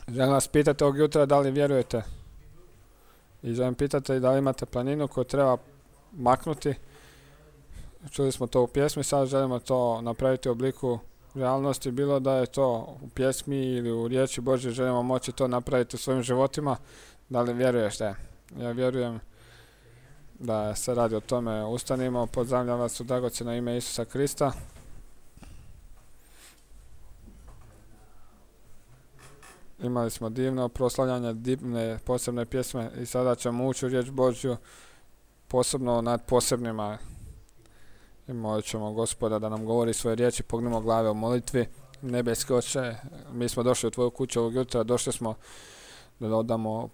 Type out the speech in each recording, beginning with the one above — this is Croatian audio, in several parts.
Želim vas pitati ovog jutra da li vjerujete. I želim pitati da li imate planinu koju treba maknuti. Čuli smo to u pjesmi, sad želimo to napraviti u obliku realnosti, bilo da je to u pjesmi ili u riječi Božje, želimo moći to napraviti u svojim životima. Da li vjeruješ da? Ja vjerujem da se radi o tome. Ustanimo, pozdravljam vas u dragocjeno ime Isusa Krista. Imali smo divno proslavljanje, divne posebne pjesme i sada ćemo ući u riječ Božju, posebno nad posebnima. I molit ćemo Gospoda da nam govori svoje riječi, pognimo glave u molitvi. Nebeski Oče, mi smo došli u Tvoju kuću ovog jutra, došli smo da odamo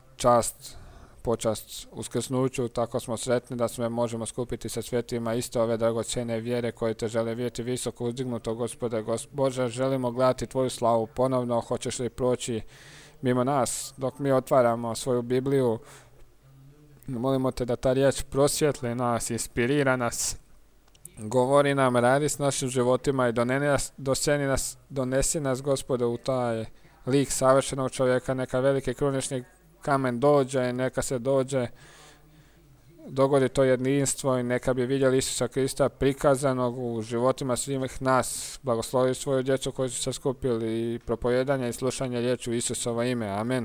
počast uskrsnuću, tako smo sretni da se možemo skupiti sa svjetima iste ove dragocjene vjere koje Te žele vidjeti visoko uzdignuto, Gospode. Bože, želimo gledati Tvoju slavu ponovno, hoćeš li proći mimo nas dok mi otvaramo svoju Bibliju. Molimo Te da ta riječ prosvjetli nas, inspirira nas, govori nam, radi s našim životima i donesi nas, Gospode, u taj lik savršenog čovjeka. Neka veliki krunični kamen dođe, neka se dogodi to jedinstvo i neka bi vidjeli Isusa Krista prikazanog u životima svih nas. Blagoslovi svoju djecu koji su se skupili i propojedanje i slušanje riječi u Isusovo ime. Amen.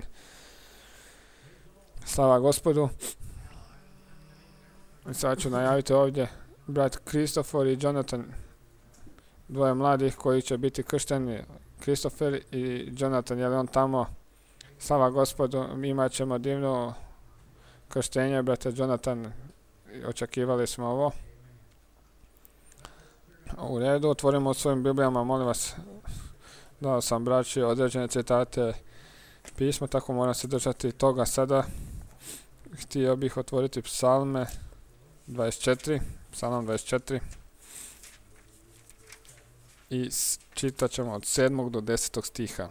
Slava Gospodu. I sad ću najaviti ovdje brat Kristofor i Jonathan, dvoje mladih koji će biti kršteni. Kristofer i Jonathan, je li on tamo? Slava Gospodu, imat ćemo divno krštenje, brate Jonathan, očekivali smo ovo. U redu, otvorimo u svojim Biblijama, molim vas, dao sam braći određene citate pisma, tako moram se držati toga sada. Htio bih otvoriti Psalme 24, Psalm 24 i čitat ćemo od 7. do 10. stiha.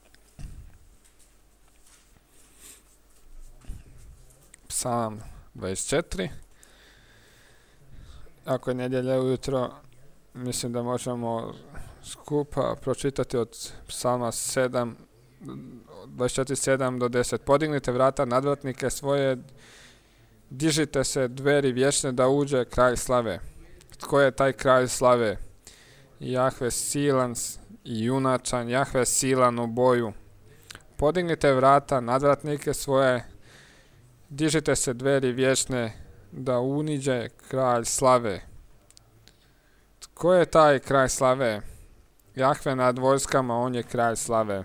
Psalm 24. Ako je nedjelja ujutro, mislim da možemo skupa pročitati od Psalma 24, 7 do 10. Podignite vrata nadvratnike svoje, dižite se dveri vječne da uđe kralj slave. Tko je taj kralj slave? Jahve silan i junačan, Jahve silan u boju. Podignite vrata nadvratnike svoje, dižite se dveri vječne da uniđe kralj slave. Tko je taj kralj slave? Jahve nad vojskama, on je kralj slave.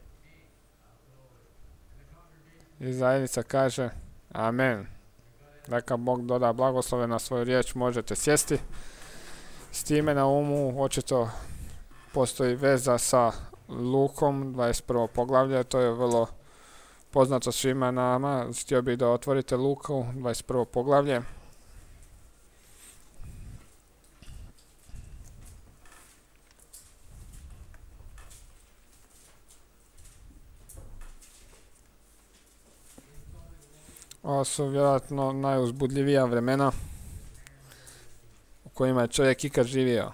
I zajednica kaže amen. Neka Bog doda blagoslove na svoju riječ, možete sjesti. S time na umu očito postoji veza sa Lukom, 21. poglavlje, to je vrlo poznato svima nama. Htio bih da otvorite Luku, 21. poglavlje. Ovo su vjerojatno najuzbudljivija vremena u kojima je čovjek ikad živio.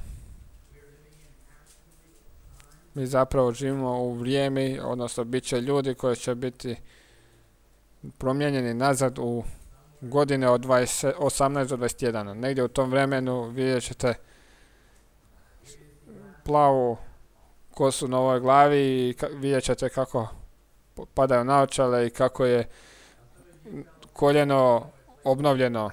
Mi zapravo živimo u vrijeme, odnosno bit će ljudi koji će biti promijenjeni nazad u godine od 18 do 21. Negdje u tom vremenu vidjet ćete plavu kosu na ovoj glavi i vidjet ćete kako padaju naočale i kako je koljeno obnovljeno.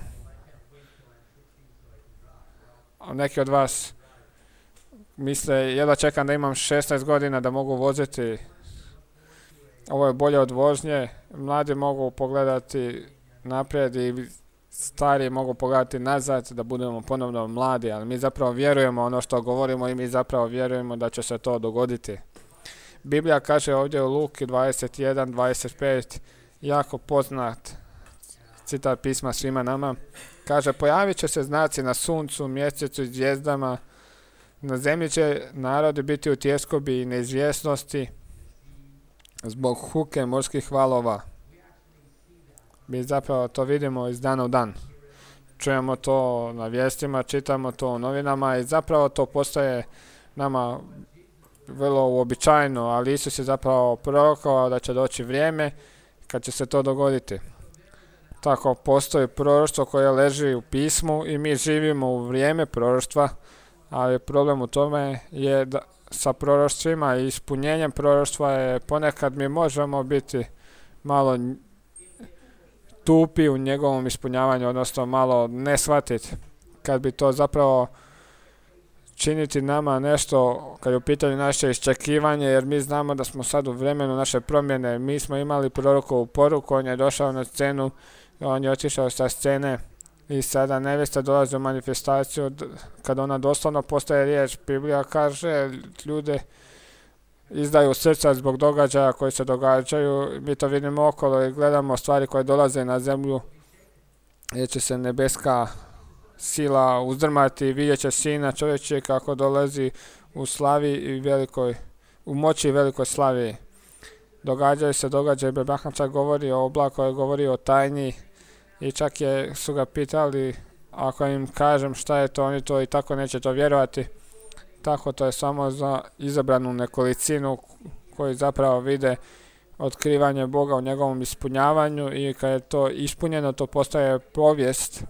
A neki od vas misle, jedva čekam da imam 16 godina da mogu voziti. Ovo je bolje od vožnje. Mladi mogu pogledati naprijed i stari mogu pogledati nazad da budemo ponovno mladi, ali mi zapravo vjerujemo ono što govorimo i mi zapravo vjerujemo da će se to dogoditi. Biblija kaže ovdje u Luki 21, 25, jako poznat citat pisma svima nama. Kaže, pojavit će se znaci na suncu, mjesecu i zvijezdama, na zemlji će narodi biti u tjeskobi i neizvjesnosti zbog huke morskih valova. Mi zapravo to vidimo iz dana u dan. Čujemo to na vijestima, čitamo to u novinama i zapravo to postaje nama vrlo uobičajeno, ali Isus je zapravo prorokovao da će doći vrijeme kad će se to dogoditi. Tako postoji proroštvo koje leži u pismu i mi živimo u vrijeme proroštva, ali problem u tome je da sa proroštvima i ispunjenjem proroštva je ponekad mi možemo biti malo tupi u njegovom ispunjavanju, odnosno malo ne shvatiti. Kad bi to zapravo činiti nama nešto, kad je u pitanju naše iščekivanje, jer mi znamo da smo sad u vremenu naše promjene. Mi smo imali prorokovu poruku, on je došao na scenu, on je otišao sa scene i sada nevjesta dolazi u manifestaciju kad ona doslovno postaje riječ. Biblija kaže, ljude izdaju srca zbog događaja koji se događaju. Mi to vidimo okolo i gledamo stvari koje dolaze na zemlju, gdje će se nebeska sila uzdrmati, vidjet će Sina čovječije kako dolazi u slavi i velikoj, u moći i velikoj slavi. Događaju se događaje, Abraham čak govori o oblaku, govori o tajni i čak su ga pitali, ako im kažem šta je to, oni to i tako neće to vjerovati. Tako to je samo za izabranu nekolicinu koji zapravo vide otkrivanje Boga u njegovom ispunjavanju i kad je to ispunjeno, to postaje povijest.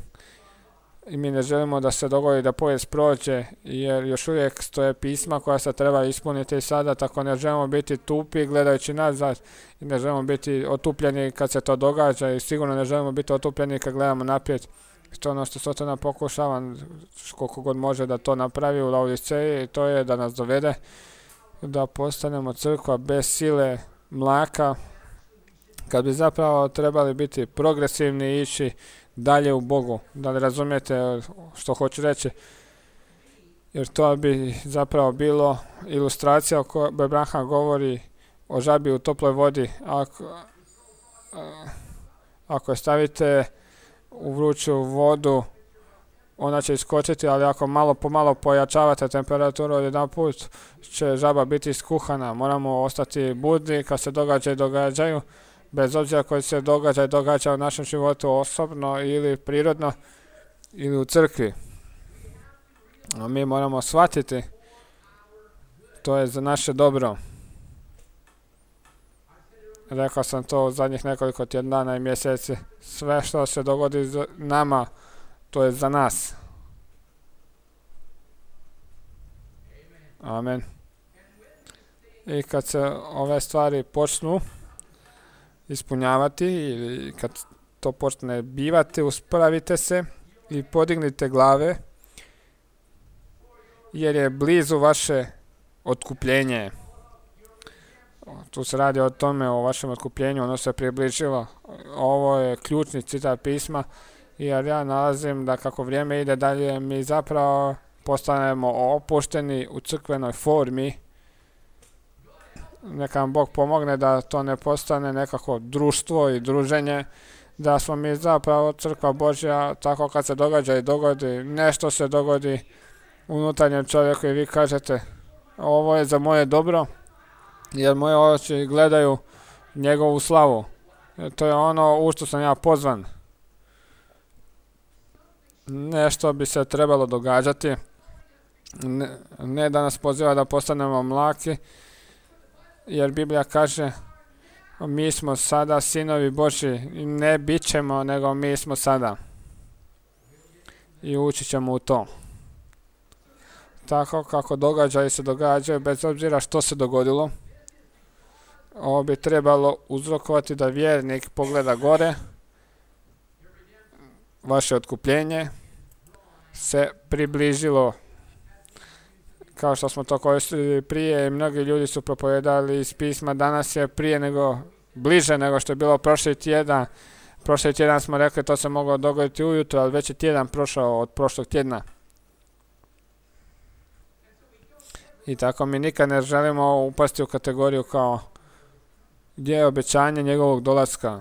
I mi ne želimo da se dogodi da povijest prođe, jer još uvijek stoje pisma koja se treba ispuniti sada, tako ne želimo biti tupi gledajući nazad i ne želimo biti otupljeni kad se to događa i sigurno ne želimo biti otupljeni kad gledamo naprijed. To je ono što Sotona pokušava koliko god može da to napravi u Laodiceji, i to je da nas dovede da postanemo crkva bez sile mlaka, kad bi zapravo trebali biti progresivni i ići dalje u Bogu. Da li razumijete što hoću reći? Jer to bi zapravo bilo ilustracija o kojoj Abraham govori o žabi u toploj vodi. Ako je stavite u vruću vodu, ona će iskočiti, ali ako malo po malo pojačavate temperaturu, odjedanput će žaba biti iskuhana. Moramo ostati budni kad se događaju, bez obzira koji se događa u našem životu osobno ili prirodno ili u crkvi. A mi moramo shvatiti, to je za naše dobro. Rekao sam to u zadnjih nekoliko tjedana i mjeseci. Sve što se dogodi za nama, to je za nas. Amen. I kad se ove stvari počnu ispunjavati ili kad to počne bivati, uspravite se i podignite glave, jer je blizu vaše otkupljenje. Tu se radi o tome, o vašem otkupljenju, ono se približilo. Ovo je ključni citat pisma, jer ja nalazim da kako vrijeme ide dalje, mi zapravo postanemo opušteni u crkvenoj formi. Neka nam Bog pomogne da to ne postane nekako društvo i druženje, da smo mi zapravo crkva Božja, tako kad se dogodi, nešto se dogodi unutarnjem čovjeku i vi kažete, ovo je za moje dobro, jer moje oči gledaju njegovu slavu. To je ono u što sam ja pozvan. Nešto bi se trebalo događati, ne da nas poziva da postanemo mlaki, jer Biblija kaže, mi smo sada sinovi Božji, ne bit ćemo, nego mi smo sada. I učit ćemo u to. Tako kako događaji se događaju, bez obzira što se dogodilo, ovo bi trebalo uzrokovati da vjernik pogleda gore, vaše otkupljenje se približilo. Kao što smo to koristili prije, mnogi ljudi su propovedali iz pisma, danas je bliže nego što je bilo prošli tjedan. Prošli tjedan smo rekli to se moglo dogoditi ujutro, ali već je tjedan prošao od prošlog tjedna. I tako mi nikad ne želimo upasti u kategoriju kao gdje je obećanje njegovog dolaska.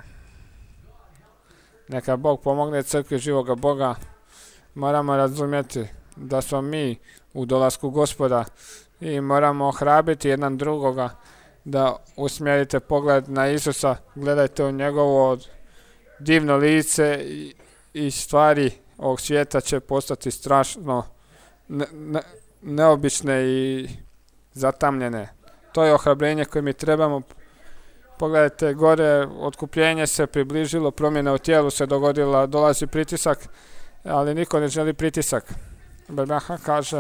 Neka Bog pomogne crkvi živoga Boga. Moramo razumjeti da smo mi u dolasku Gospoda i moramo ohrabriti jedan drugoga da usmjerite pogled na Isusa, gledajte u njegovo divno lice i stvari ovog svijeta će postati strašno neobične i zatamljene. To je ohrabrenje koje mi trebamo. Pogledajte gore, otkupljenje se približilo, promjena u tijelu se dogodila, dolazi pritisak, ali niko ne želi pritisak. Branham kaže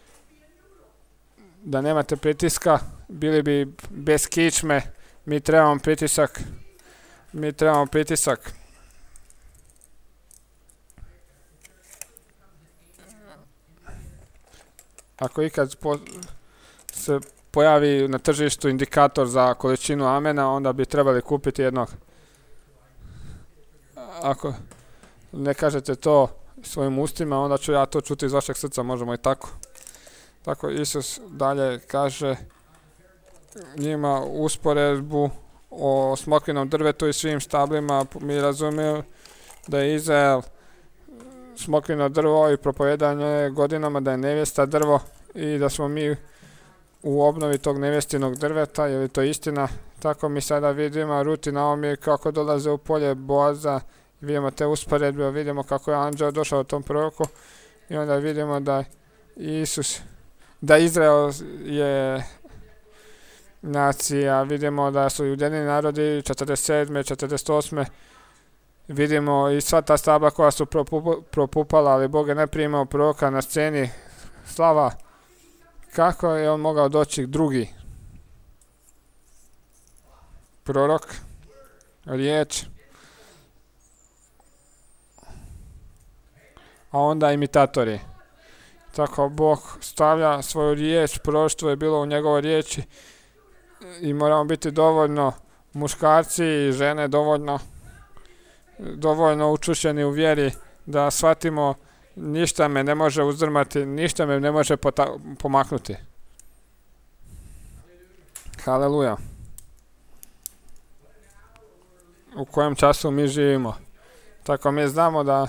da nemate pritiska, bili bi bez kičme, mi trebamo pritisak. Mi trebamo pritisak. Ako ikad se pojavi na tržištu indikator za količinu amena, onda bi trebali kupiti jednog. Ako ne kažete to svojim ustima, onda ću ja to čuti iz vašeg srca, možemo i tako. Tako Isus dalje kaže njima usporedbu o smokvinom drvetu i svim stablima. Mi razumiju da je Izrael smokvino drvo i propovedanje godinama da je nevjesta drvo i da smo mi u obnovi tog nevjestinog drveta. Je li to istina? Tako mi sada vidimo Rut i Naomi kako dolaze u polje Boaza, vidimo te usporedbe, vidimo kako je anđeo došao u tom proroku i onda vidimo da da Izrael je nacija, vidimo da su Ujedinjeni narodi 47. 48. Vidimo i sva ta stabla koja su propupala, ali Bog je ne primao proroka na sceni. Slava, kako je on mogao doći drugi prorok, riječ, a onda imitatori. Tako Bog stavlja svoju riječ, proroštvo je bilo u njegovoj riječi i moramo biti dovoljno muškarci i žene dovoljno učušeni u vjeri da shvatimo ništa me ne može uzdrmati, ništa me ne može pomaknuti. Haleluja. U kojem času mi živimo. Tako mi znamo da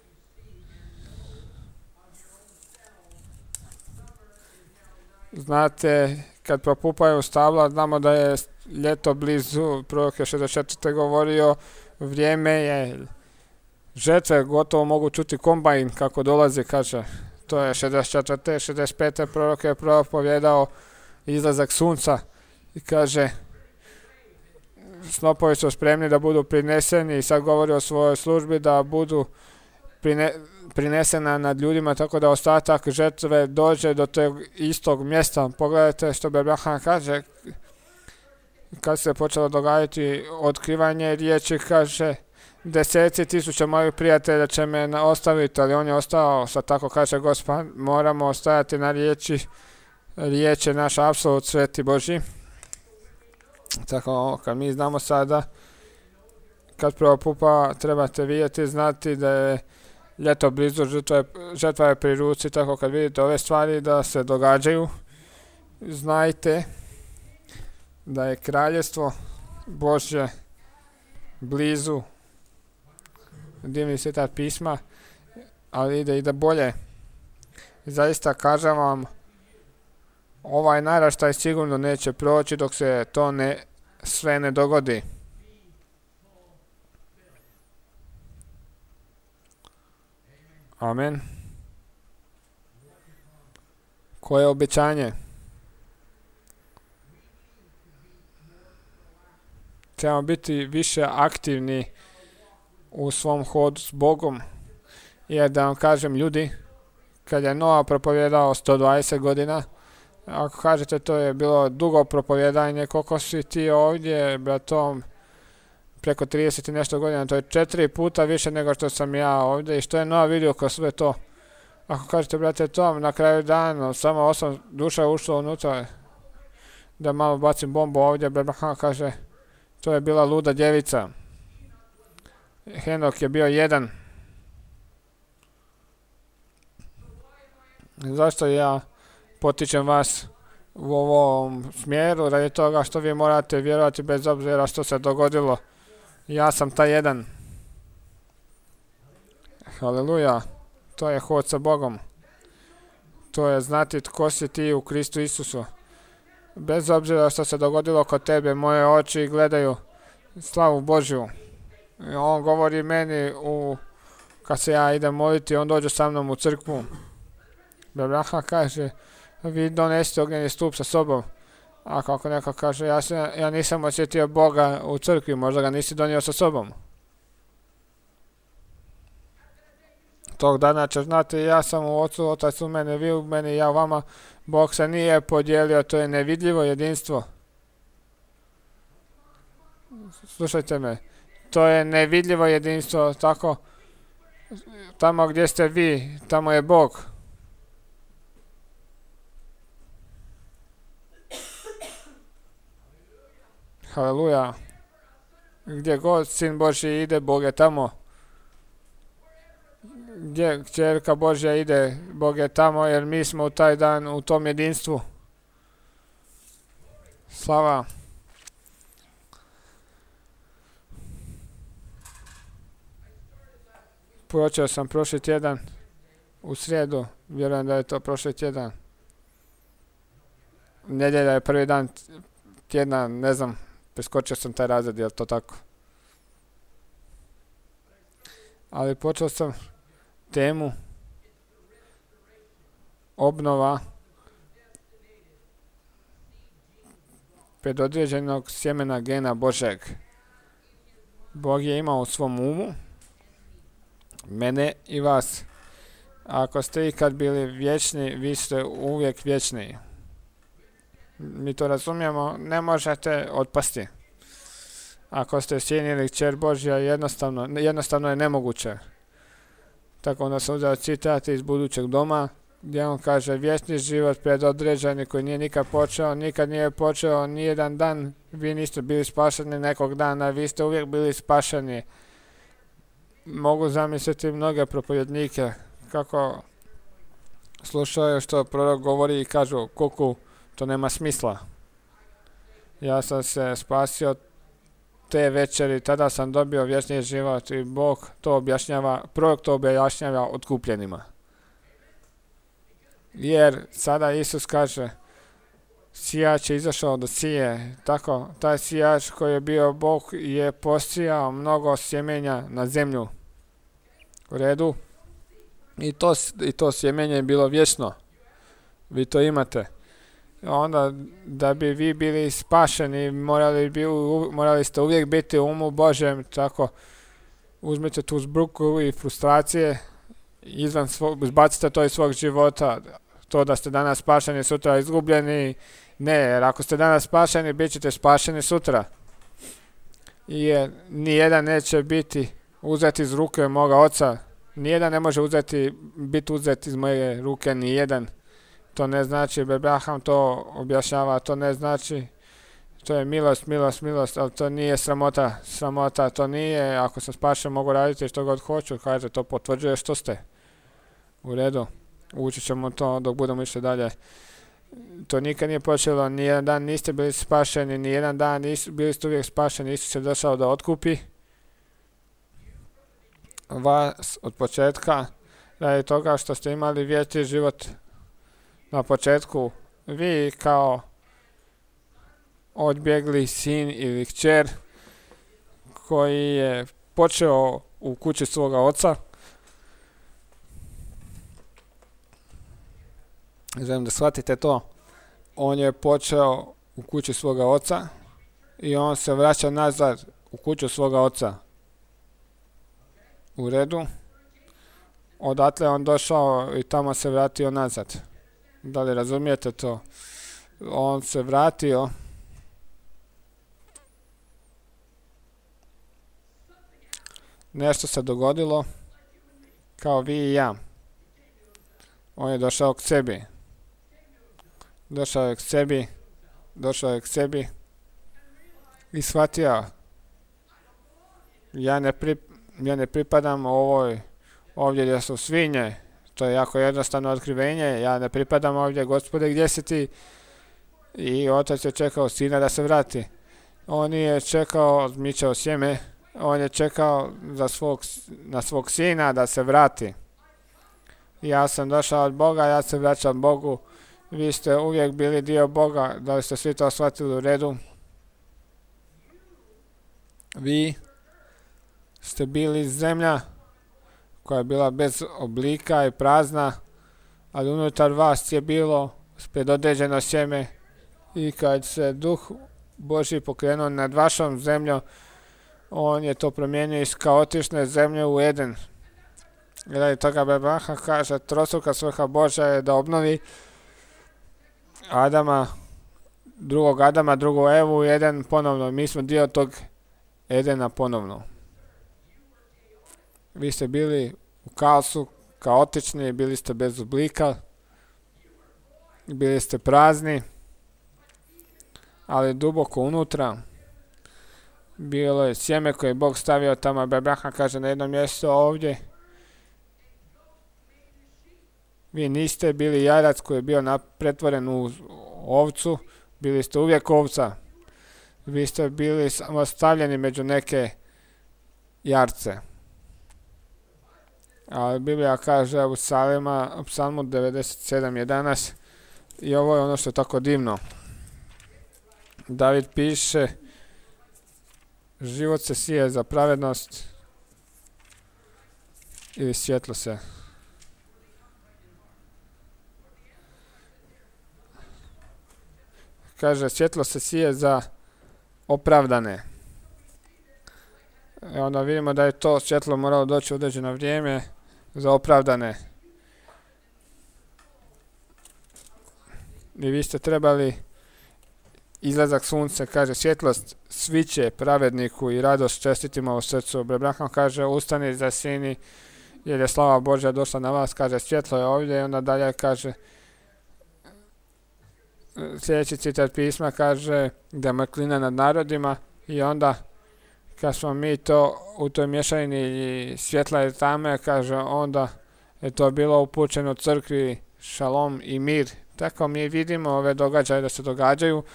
znate, kad propupaju stabla, znamo da je ljeto blizu. Prorok je 64. govorio, vrijeme je žetve, gotovo mogu čuti kombajn kako dolazi, kaže. To je 64. 65. prorok je propovijedao izlazak sunca i kaže snopovi su spremni da budu prineseni i sad govori o svojoj službi da budu prinesena nad ljudima tako da ostatak žetve dođe do tog istog mjesta. Pogledajte što Abraham kaže kad se počelo događati otkrivanje riječi, kaže deseci tisuća mojih prijatelja će me ostaviti, ali on je ostao. Sad tako kaže Gospod, moramo ostajati na riječi. Riječ je naš apsolut sveti Božji. Tako kad mi znamo sada kad propupa trebate vidjeti, znati da je ljeto blizu, žetva je pri ruci. Tako kad vidite ove stvari da se događaju, znajte da je kraljevstvo Božje blizu. Divni citat pisma, ali ide i da bolje. Zaista kažem vam, ovaj naraštaj sigurno neće proći dok se to sve ne dogodi. Amen. Koje obećanje? Trebamo biti više aktivni u svom hodu s Bogom. Jer da vam kažem ljudi, kad je Noa propovjedao 120 godina, ako kažete to je bilo dugo propovjedanje, koliko si ti ovdje, bratom, preko 30 i nešto godina, to je 4 puta više nego što sam ja ovdje i što je Noa vidio kroz sve to. Ako kažete, brate Tom, na kraju dana samo 8 duša ušlo unutra, da malo bacim bombu ovdje, Abraham kaže, to je bila luda djevica. Henok je bio 1. Zašto ja potičem vas u ovom smjeru? Radi toga što vi morate vjerovati bez obzira što se dogodilo. Ja sam taj 1. Haleluja. To je hod sa Bogom. To je znati tko si ti u Kristu Isusu. Bez obzira što se dogodilo kod tebe, moje oči gledaju slavu Božju. On govori meni kad se ja idem moliti, on dođe sa mnom u crkvu. Abraham kaže, vi donesite ognjeni stup sa sobom. A kako neko kaže, ja nisam osjetio Boga u crkvi, možda ga nisi donio sa sobom. Tog dana ćeš znati, ja sam u Ocu, Otac u mene, vi u meni, ja u vama. Bog se nije podijelio, to je nevidljivo jedinstvo. Slušajte me, to je nevidljivo jedinstvo, tako, tamo gdje ste vi, tamo je Bog. Haleluja. Gdje god Sin Božji ide, Bog je tamo. Gdje Kćerka Božja ide, Bog je tamo, jer mi smo u taj dan u tom jedinstvu. Slava. Počeo sam prošli tjedan, u srijedu, vjerujem da je to prošli tjedan. Nedjelja je prvi dan tjedna, ne znam, preskočio sam taj razred, je li to tako? Ali počeo sam temu obnova predodređenog sjemena gena Božeg. Bog je imao u svom umu mene i vas. Ako ste ikad bili vječni, vi ste uvijek vječni. Mi to razumijemo, ne možete otpasti. Ako ste sin ili kćer Božja, jednostavno je nemoguće. Tako onda sam uzeo citat iz Budućeg doma, gdje on kaže, vječni život predodređeni koji nikad nije počeo nijedan dan, vi niste bili spašeni nekog dana, vi ste uvijek bili spašeni. Mogu zamisliti mnoge propovjednike kako slušaju što prorok govori i kažu, kuku, to nema smisla. Ja sam se spasio te večeri, tada sam dobio vječni život i Bog to objašnjava, prorok to objašnjava otkupljenima. Jer sada Isus kaže, sijač je izašao da sije, tako, taj sijač koji je bio Bog je posijao mnogo sjemenja na zemlju. U redu? I to sjemenje je bilo vječno. Vi to imate. Onda, da bi vi bili spašeni, morali ste uvijek biti u umu Božjem, tako, uzmite tu zbruku i frustracije, izbacite to iz svog života, to da ste danas spašeni, sutra izgubljeni, ne, jer ako ste danas spašeni, bit ćete spašeni sutra. Jer nijedan neće biti uzeti iz ruke moga Oca, nijedan ne može biti uzet iz moje ruke, nijedan. To ne znači, Abraham to objašnjava, to ne znači, to je milost, ali to nije sramota, to nije, ako sam spašen mogu raditi što god hoću, kažete, to potvrđuje što ste. U redu, učit ćemo to dok budemo išli dalje. To nikad nije počelo, nijedan dan niste bili spašeni, nijedan dan bili ste uvijek spašeni, Isus je došao da otkupi vas od početka, radi toga što ste imali vječni život na početku. Vi kao odbjegli sin ili kćer koji je počeo u kući svoga oca. Želim da shvatite to. On je počeo u kući svoga oca i on se vraća nazad u kuću svoga oca. U redu. Odatle on došao i tamo se vratio nazad. Da li razumijete to? On se vratio nešto se dogodilo kao vi i ja. On je došao k sebi. Došao je k sebi i shvatio, ja ne pripadam ovdje gdje su svinje. To je jako jednostavno otkrivenje. Ja ne pripadam ovdje, Gospode, gdje si ti? I otac je čekao sina da se vrati. On nije čekao, zmičao sjeme, on je čekao na svog sina da se vrati. Ja sam došao od Boga, ja se vraćam Bogu. Vi ste uvijek bili dio Boga, da li ste svi to shvatili u redu? Vi ste bili zemlja koja je bila bez oblika i prazna, ali unutar vas je bilo predodređeno sjeme i kad se duh Božji pokrenuo nad vašom zemljom, on je to promijenio iz kaotične zemlje u Eden. I radi toga Abraham kaže, trostruka svrha Božja je da obnovi Adama, drugu Evu i Eden ponovno. Mi smo dio tog Edena ponovno. Vi ste bili u kaosu, kaotični, bili ste bez oblika, bili ste prazni, ali duboko unutra bilo je sjeme koje je Bog stavio tamo. Abraham kaže na jednom mjestu ovdje, vi niste bili jarac koji je bio pretvoren u ovcu, bili ste uvijek ovca. Vi ste bili samo stavljeni među neke jarce. Ali Biblija kaže u Psalmu 97:11 i ovo je ono što je tako divno. David piše, život se sije za pravednost ili svjetlo se. Kaže, svjetlo se sije za opravdane. I onda vidimo da je to svjetlo moralo doći u određeno vrijeme za opravdane. I vi ste trebali izlazak sunce, kaže, svjetlost sviće pravedniku i radost čestitima u srcu. Abraham kaže, ustani zasini, jer je slava Božja došla na vas, kaže, svjetlo je ovdje. I onda dalje kaže, sljedeći citat pisma kaže, da je mrklina nad narodima. I onda kad smo mi to u toj mješavini svjetla i tame, kaže, onda je to bilo upućeno crkvi šalom i mir. Tako mi vidimo ove događaje da se događaju,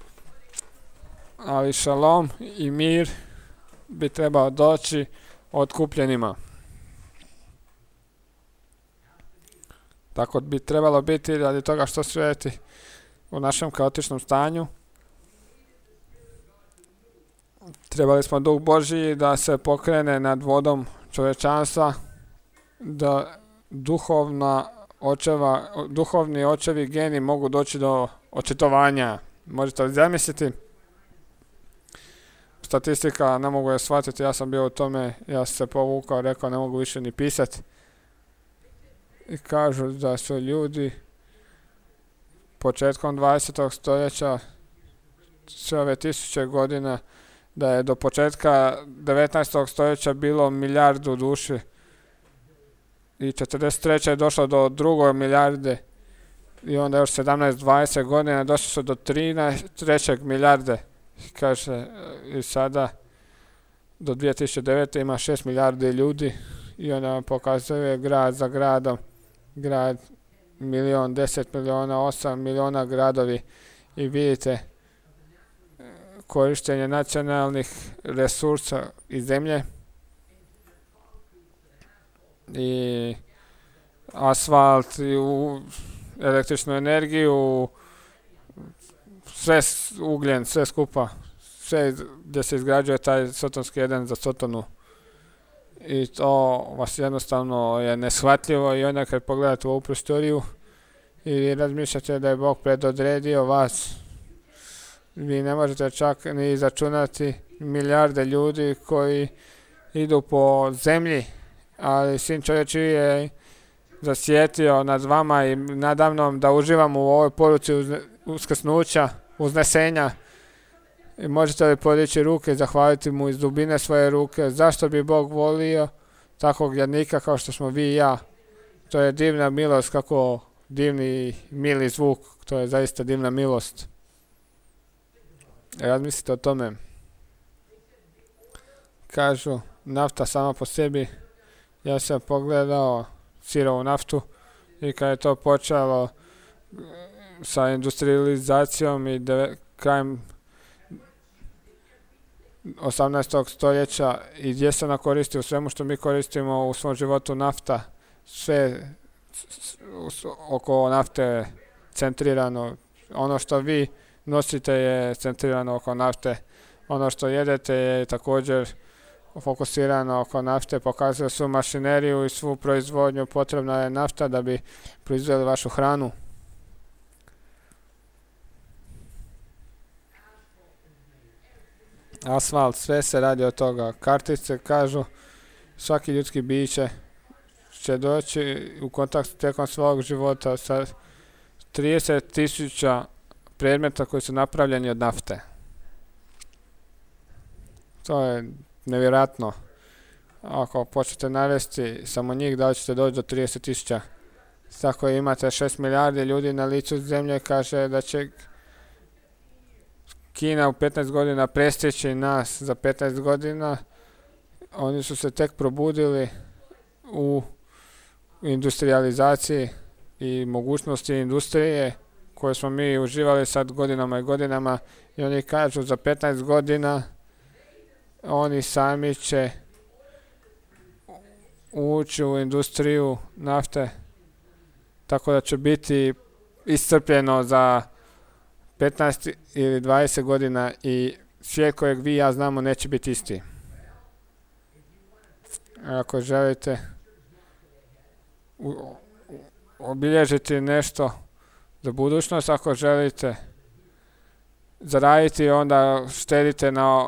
ali šalom i mir bi trebao doći otkupljenima. Tako bi trebalo biti radi toga što sveti u našem kaotičnom stanju. Trebali smo duh Božji da se pokrene nad vodom čovječanstva, da duhovni očevi geni mogu doći do očitovanja. Možete li zamisliti? Statistika, ne mogu je shvatiti, ja sam bio u tome, ja sam se povukao, rekao ne mogu više ni pisati. I kažu da su ljudi početkom 20. stoljeća, sve ove 1000 godina, da je do početka 19. stoljeća bilo milijardu duši i 43. je došlo do 2 milijarde i onda još 17-20 godina došlo su do 13. milijarde. Kaže, i sada do 2009. ima 6 milijardi ljudi i onda vam pokazuje grad za gradom, grad 1, 10 miliona, 8 miliona gradovi i vidite korištenje nacionalnih resursa iz zemlje i asfalt i električnu energiju, sve ugljen, sve skupa, sve gdje se izgrađuje taj sotonski Eden za Sotonu. I to vas jednostavno je neshvatljivo i onda kad pogledate u ovu prostoriju i vi razmišljate da je Bog predodredio vas, vi ne možete čak ni izračunati milijarde ljudi koji idu po zemlji, ali Sin čovječji je zasjetio nad vama i nadamnom da uživamo u ovoj poruci uskrsnuća, uznesenja. I možete li podići ruke i zahvaliti mu iz dubine svoje ruke? Zašto bi Bog volio takvog jadnika kao što smo vi i ja? To je divna milost, kako divni i mili zvuk, to je zaista divna milost. Razmislite o tome. Kažu, nafta sama po sebi, ja sam pogledao sirovu naftu i kad je to počelo sa industrializacijom i krajem 18. stoljeća i gdje se ona koristi u svemu što mi koristimo u svom životu, nafta, sve oko nafte je centrirano. Ono što vi nosite je centrirano oko nafte. Ono što jedete je također fokusirano oko nafte. Pokazuje svu mašineriju i svu proizvodnju. Potrebna je nafta da bi proizveli vašu hranu. asfalt, sve se radi od toga. Kartice kažu, svaki ljudski biće će doći u kontakt tijekom svog života sa 30.000 predmeta koji su napravljeni od nafte. To je nevjerojatno. Ako počnete navesti samo njih, da li ćete doći do 30.000. Tako imate 6 milijardi ljudi na licu zemlje, kaže da će Kina u 15 godina prestići nas za 15 godina. Oni su se tek probudili u industrializaciji i mogućnosti industrije koje smo mi uživali sad godinama i godinama, i oni kažu za 15 godina oni sami će ući u industriju nafte, tako da će biti iscrpljeno za 15 ili 20 godina i svijet kojeg vi i ja znamo neće biti isti. Ako želite obilježiti nešto za budućnost, ako želite zaraditi, onda štedite na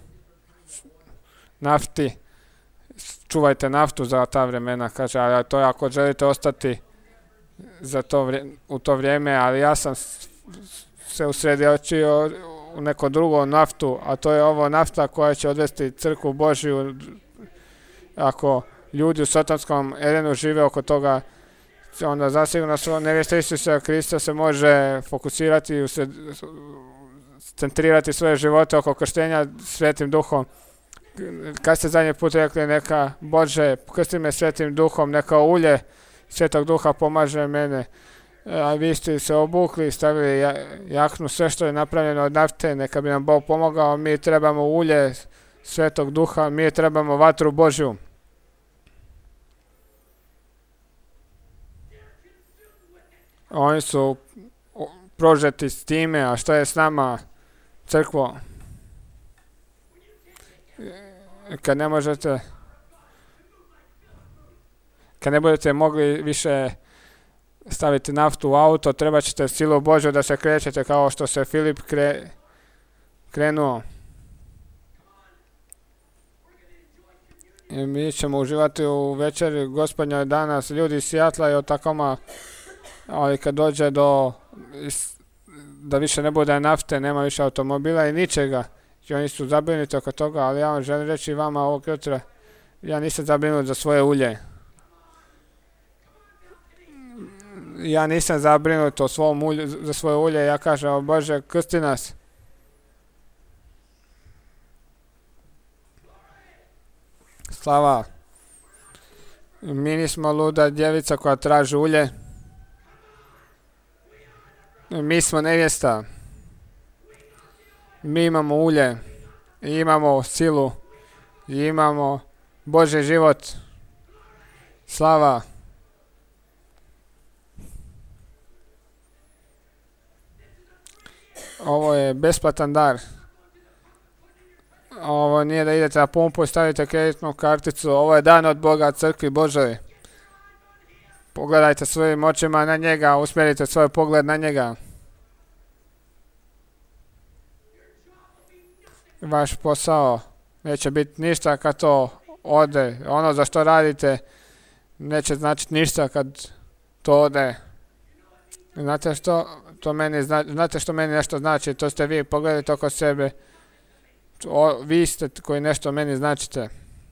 nafti, čuvajte naftu za ta vremena, kaže, ali to je ako želite ostati za u to vrijeme, ali ja sam se usredotočio u neko drugo naftu, a to je ovo nafta koja će odvesti crkvu Božju. Ako ljudi u satanskom Edenu žive oko toga, onda zasigurno nevjesta Isusa Krista se može fokusirati i centrirati svoje živote oko krštenja Svetim Duhom. Kad ste zadnji put rekli, neka Bože, krsti me Svetim Duhom, neka ulje Svetog Duha pomaže mene, a vi ste se obukli, stavili jaknu, sve što je napravljeno od nafte, neka bi nam Bog pomogao. Mi trebamo ulje Svetog Duha, mi trebamo vatru Božju. Oni su prožeti s time, a što je s nama, crkvo? Kad ne budete mogli više staviti naftu u auto, treba ćete silu Božju da se krećete kao što se Filip krenuo. I mi ćemo uživati u večeri Gospodnjoj danas, ljudi iz Sijatla i od Takoma, ali kad dođe da više ne bude nafte, nema više automobila i ničega, i oni su zabrinuti oko toga, ali ja vam želim reći vama ovog jutra, ja nisam zabrinut za svoje ulje. Ja nisam zabrinut za svoje ulje, ja kažem, o Bože, krsti nas. Slava. Mi nismo luda djevica koja traži ulje. Mi smo nevjesta. Mi imamo ulje. I imamo silu. I imamo Božji život. Slava. Ovo je besplatan dar. Ovo nije da idete na pumpu i stavite kreditnu karticu. Ovo je dan od Boga, crkvi Božoj. Pogledajte svojim očima na njega, usmjerite svoj pogled na njega. Vaš posao neće biti ništa kad to ode. Ono za što radite neće značiti ništa kad to ode. Znate što meni nešto znači? To ste vi, pogledajte oko sebe. Vi ste koji nešto meni značite.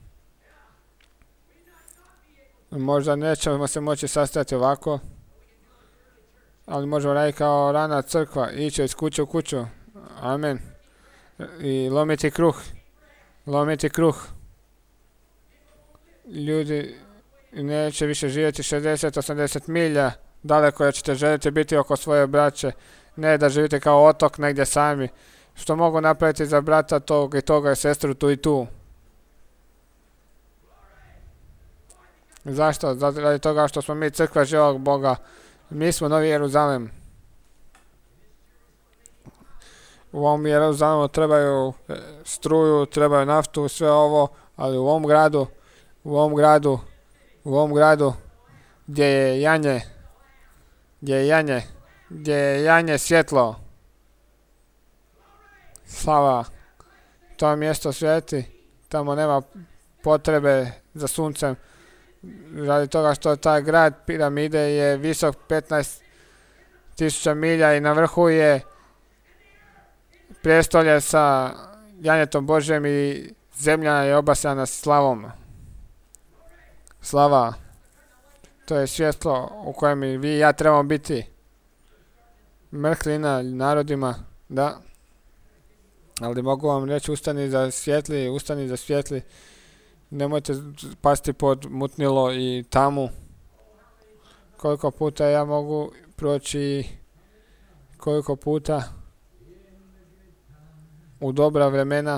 Možda nećemo se moći sastajati ovako, ali možemo raditi kao rana crkva, ići iz kuće u kuću. Amen. I lomiti kruh. Ljudi neće više živjeti 60-80 milja daleko, jer ćete željeti biti oko svoje braće, ne da živite kao otok negdje sami. Što mogu napraviti za brata tog i toga i sestru tu i tu? Zašto? Radi toga što smo mi crkva živog Boga. Mi smo Novi Jeruzalem. U ovom Jeruzalemu trebaju struju, trebaju naftu, sve ovo, ali u ovom gradu gdje je janje svjetlo. Slava. To mjesto svijeti, tamo nema potrebe za suncem, radi toga što taj grad piramide je visok 15.000 milja i na vrhu je prijestolje sa janjetom Božjem i zemlja je obasjana slavom. Slava, to je svjetlo u kojem i vi i ja trebamo biti. Mrklina narodima, da. Ali mogu vam reći, ustani za svjetli. Nemojte pasti pod mutnilo i tamu. Koliko puta ja mogu proći, koliko puta u dobra vremena,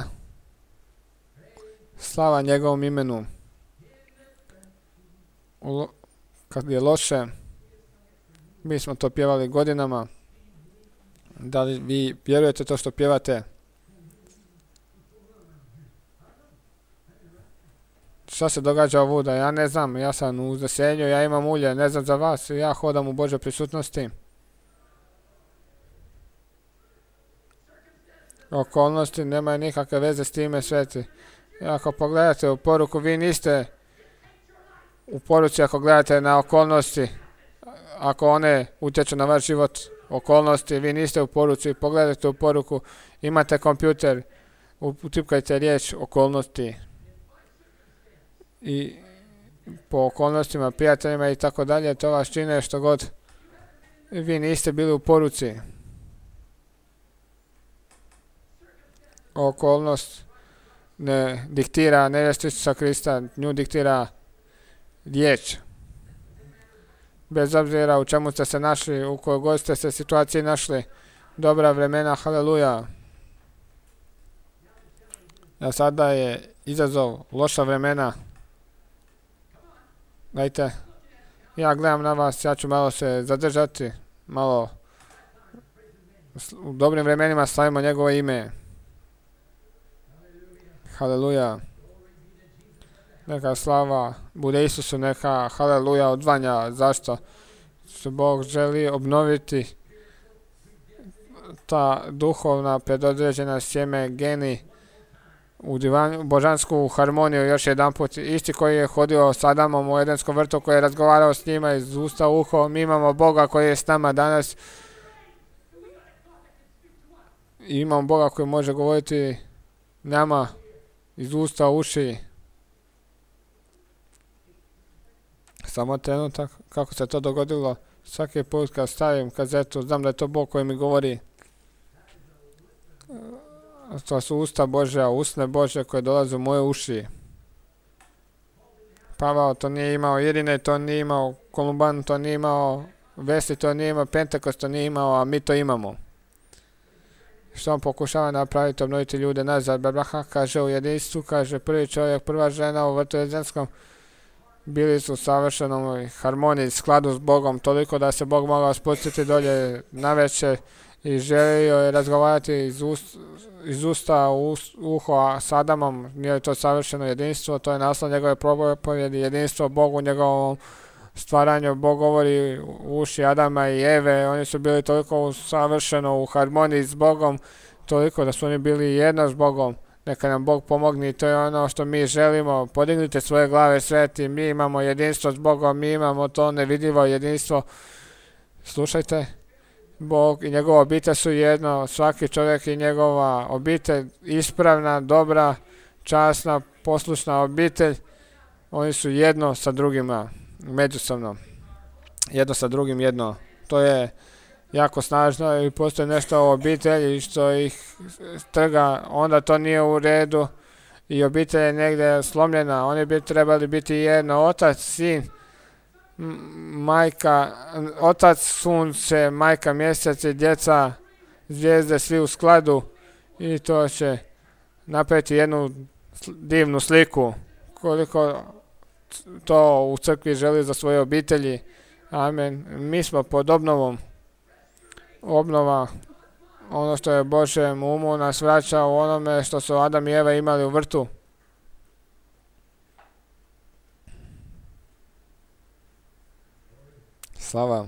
slava njegovom imenu. Kad je loše, mi smo to pjevali godinama. Da li vi vjerujete to što pjevate? Šta se događa ovuda? Ja ne znam, ja sam u uznesenju, ja imam ulje, ne znam za vas, ja hodam u Božoj prisutnosti. Okolnosti nemaju nikakve veze s time, sveti. Ako pogledate u poruku, vi niste u poruci ako gledate na okolnosti, ako one utječu na vaš život, okolnosti, vi niste u poruci, pogledajte u poruku, imate kompjuter, utipkajte riječ okolnosti i po okolnostima, prijateljima i tako dalje, to vas čine što god vi niste bili u poruci. Okolnost ne diktira nevjestica Krista, nju diktira riječ. Bez obzira u čemu ste se našli, u kojoj god ste se situaciji našli, dobra vremena, haleluja. A sada je izazov, loša vremena. Dajte, ja gledam na vas, ja ću malo se zadržati, malo u dobrim vremenima slavimo njegovo ime. Haleluja. Neka slava bude Isusu, neka haleluja odvanja. Zašto? Što Bog želi obnoviti ta duhovna predodređena sjeme, geni u božansku harmoniju još jedan put. Isti koji je hodio s Adamom u Edenskom vrtu, koji je razgovarao s njima iz usta u uho. Mi imamo Boga koji je s nama danas. I imamo Boga koji može govoriti nama iz usta u uši. Samo trenutak kako se to dogodilo. Svaki put kad stavim kazetu, znam da je to Bog koji mi govori. To su usta Božja, usne Božje koje dolaze u moje uši. Pavao to nije imao, Irine to nije imao, Kolumban to nije imao, Vesi to nije imao, Pentekost to nije imao, a mi to imamo. Što on pokušava napraviti, obnoviti ljude nazad. Bebraha kaže u jedinstvu, kaže prvi čovjek, prva žena u vrtu Edenskom, bili su u savršenom harmoniji, skladu s Bogom, toliko da se Bog mogao spustiti dolje navečer i želio je razgovarati iz usta u uho s Adamom. Nije to savršeno jedinstvo, to je naslov njegove propovjedi, jedinstvo Bogu, njegovom stvaranju. Bog govori u uši Adama i Eve, oni su bili toliko savršeno u harmoniji s Bogom, toliko da su oni bili jedno s Bogom. Neka nam Bog pomogne i to je ono što mi želimo. Podignite svoje glave sveti, mi imamo jedinstvo s Bogom, mi imamo to nevidljivo jedinstvo. Slušajte, Bog i njegova obitelj su jedno, svaki čovjek i njegova obitelj, ispravna, dobra, časna, poslušna obitelj, oni su jedno sa drugima, međusobno. Jedno sa drugim jedno. To je jako snažno i postoji nešto u obitelji što ih trga, onda to nije u redu i obitelj je negdje slomljena. Oni bi trebali biti jedno, otac, sin, majka, otac sunce, majka mjesec i djeca, zvijezde, svi u skladu i to će napraviti jednu divnu sliku koliko to u crkvi želi za svoje obitelji. Amen. Mi smo pod obnovom. Obnova, ono što je Božjem umu nas vraća u onome što su Adam i Eva imali u vrtu. Slava.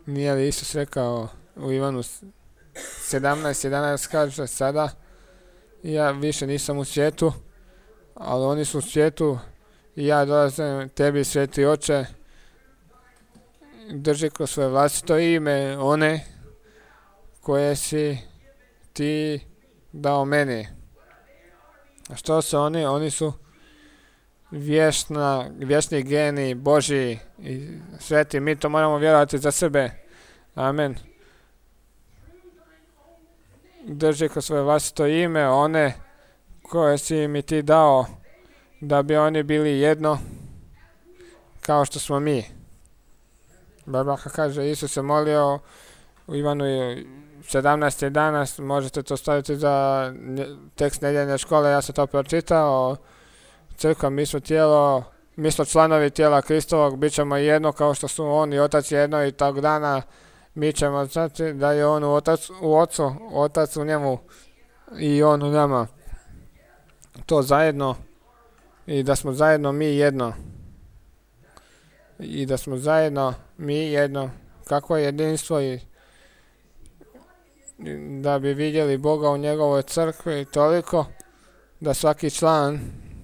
Nije li Isus rekao u Ivanu 17:11 kaže sada, ja više nisam u svijetu, ali oni su u svijetu i ja dolazim tebi, Sveti Oče, drži kroz svoje vlastito ime one koje si ti dao meni. A što su oni? Oni su vječni geni Božji i sveti. Mi to moramo vjerovati za sebe. Amen. Drži kroz svoje vlastito ime one koje si mi ti dao, da bi oni bili jedno kao što smo mi. Barbaka kaže, Isus se molio u Ivanu 17:11, možete to staviti za tekst nedjeljne škole, ja sam to pročitao. Crkva, mi smo tijelo, mi smo članovi tijela Kristovog, bit ćemo jedno kao što su on i Otac jedno, i tog dana mi ćemo znati da je on u Ocu, Otac u njemu i on u nama. To zajedno i da smo zajedno mi jedno. I da smo zajedno mi jedno. Kako je jedinstvo i da bi vidjeli Boga u njegovoj crkvi toliko da svaki član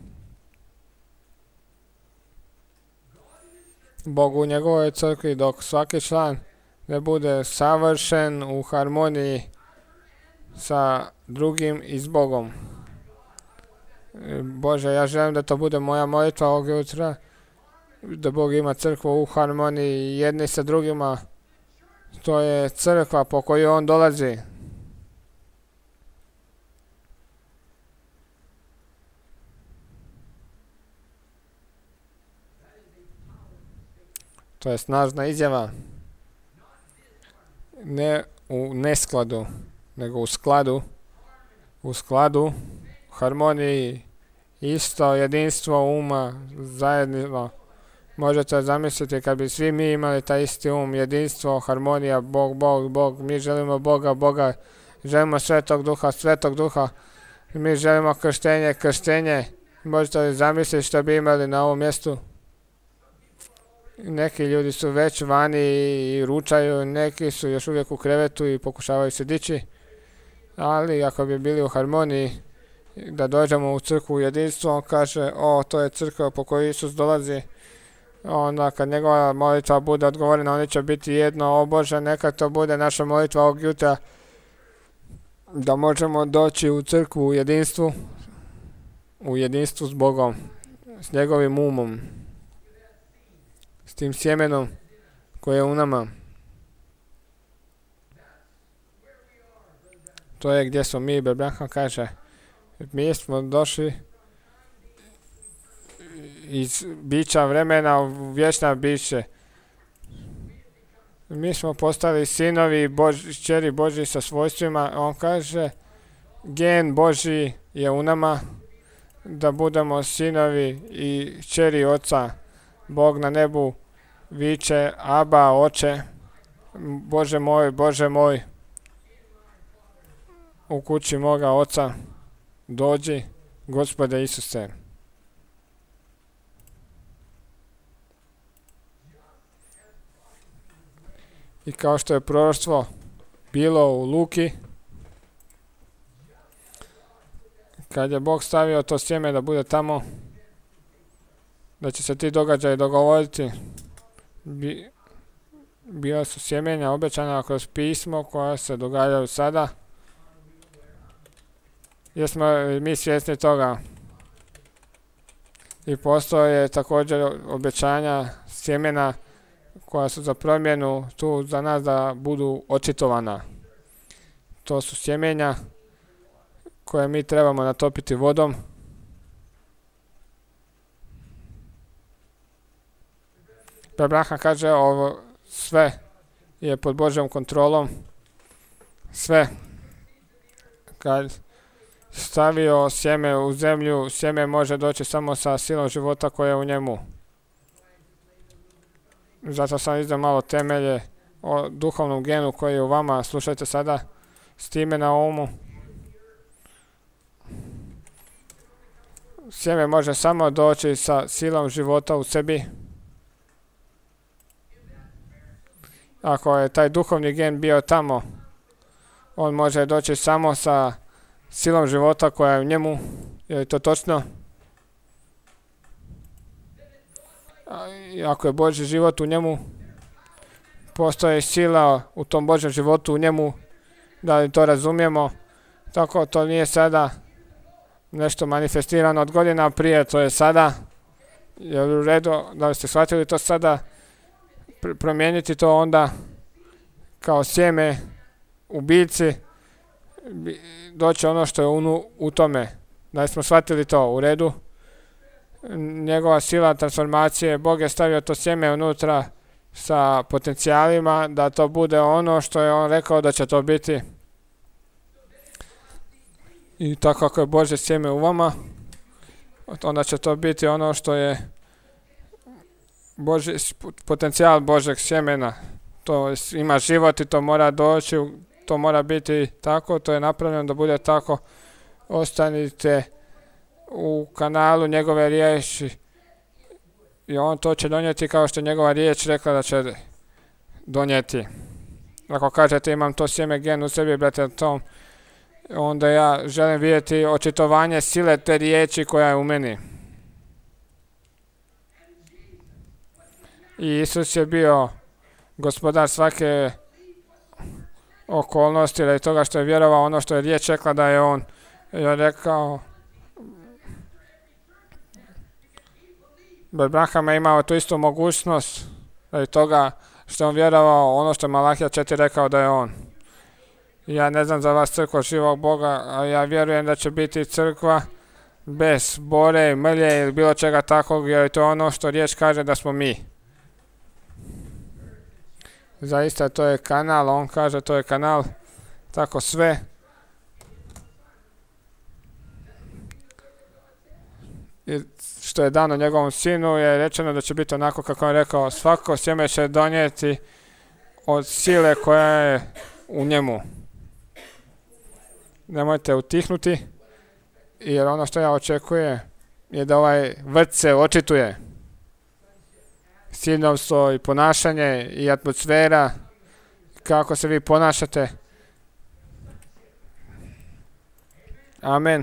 Bogu u njegovoj crkvi, dok svaki član ne bude savršen u harmoniji sa drugim i s Bogom. Bože, ja želim da to bude moja molitva ovog jutra, da Bog ima crkvu u harmoniji jedni sa drugima. To je crkva po kojoj on dolazi. To je snažna izjava. Ne u neskladu, nego u skladu. U skladu, harmoniji, isto jedinstvo uma, zajedno. Možete zamisliti kad bi svi mi imali taj isti jedinstvo, harmonija, Bog. Mi želimo Boga. Želimo Svetog Duha. Mi želimo krštenje. Možete li zamisliti što bi imali na ovom mjestu? Neki ljudi su već vani i ručaju, neki su još uvijek u krevetu i pokušavaju se dići. Ali ako bi bili u harmoniji, da dođemo u crkvu u jedinstvo, on kaže, to je crkva po kojoj Isus dolazi. Onda kad njegova molitva bude odgovorena, oni će biti jedno. Bože, neka to bude naša molitva ovog jutra, da možemo doći u crkvu u jedinstvu s Bogom, s njegovim umom, s tim sjemenom koje je u nama. To je gdje smo mi. Branham kaže, mi smo došli iz bića vremena u vječna biće. Mi smo postali sinovi kćeri Božji sa svojstvima. On kaže, gen Božji je u nama, da budemo sinovi i kćeri Oca. Bog na nebu viče, Aba, Oče, Bože moj, u kući moga Oca, dođi, Gospode Isuse. I kao što je proroštvo bilo u Luki, kad je Bog stavio to sjeme da bude tamo, da će se ti događaji dogovoriti, bila su sjemenja obećana kroz pismo koja se događaju sada. Jesmo mi svjesni toga? I postoje također obećanja sjemena koja su za promjenu tu za nas da budu očitovana. To su sjemenja koje mi trebamo natopiti vodom. Abraham kaže, ovo sve je pod Božjom kontrolom. Sve. Kad stavio sjeme u zemlju, sjeme može doći samo sa silom života koja je u njemu. Zato sam izdao malo temelje o duhovnom genu koji je u vama. Slušajte sada s time na umu. Sjeme može samo doći sa silom života u sebi. Ako je taj duhovni gen bio tamo, on može doći samo sa silom života koja je u njemu. Je li to točno? I ako je Božji život u njemu, postoji sila u tom Božjem životu u njemu, da li to razumijemo? Tako to nije sada nešto manifestirano od godina prije, to je sada. Je li u redu? Da li ste shvatili to sada? Promijeniti to onda kao sjeme u biljci, doći ono što je u tome. Da li smo shvatili to u redu? Njegova sila transformacije, Bog je stavio to sjeme unutra sa potencijalima da to bude ono što je on rekao da će to biti. I tako ako je Božje sjeme u vama, onda će to biti ono što je potencijal Božjeg sjemena. To ima život i to mora doći, to mora biti tako, to je napravljeno da bude tako. Ostanite u kanalu njegove riječi i on to će donijeti kao što je njegova riječ rekla da će donijeti. Ako kažete imam to sjeme gen u sebi, brate Tom, onda ja želim vidjeti očitovanje sile te riječi koja je u meni. I Isus je bio gospodar svake okolnosti ili toga što je vjerovao ono što je riječ rekla da je on. Je rekao Abraham je imao tu istu mogućnost radi toga što on vjerovao ono što je Malahija 4 rekao da je on. Ja ne znam za vas crkva živog Boga, a ja vjerujem da će biti crkva bez bore, mrlje ili bilo čega takvog, jer to je ono što riječ kaže da smo mi. Zaista to je kanal, on kaže to je kanal, tako sve. I što je dano njegovom sinu je rečeno da će biti onako kako on rekao, svako sjeme će donijeti od sile koja je u njemu. Nemojte utihnuti, jer ono što ja očekujem je da ovaj vrt se očituje. Sinovstvo i ponašanje i atmosfera, kako se vi ponašate. Amen.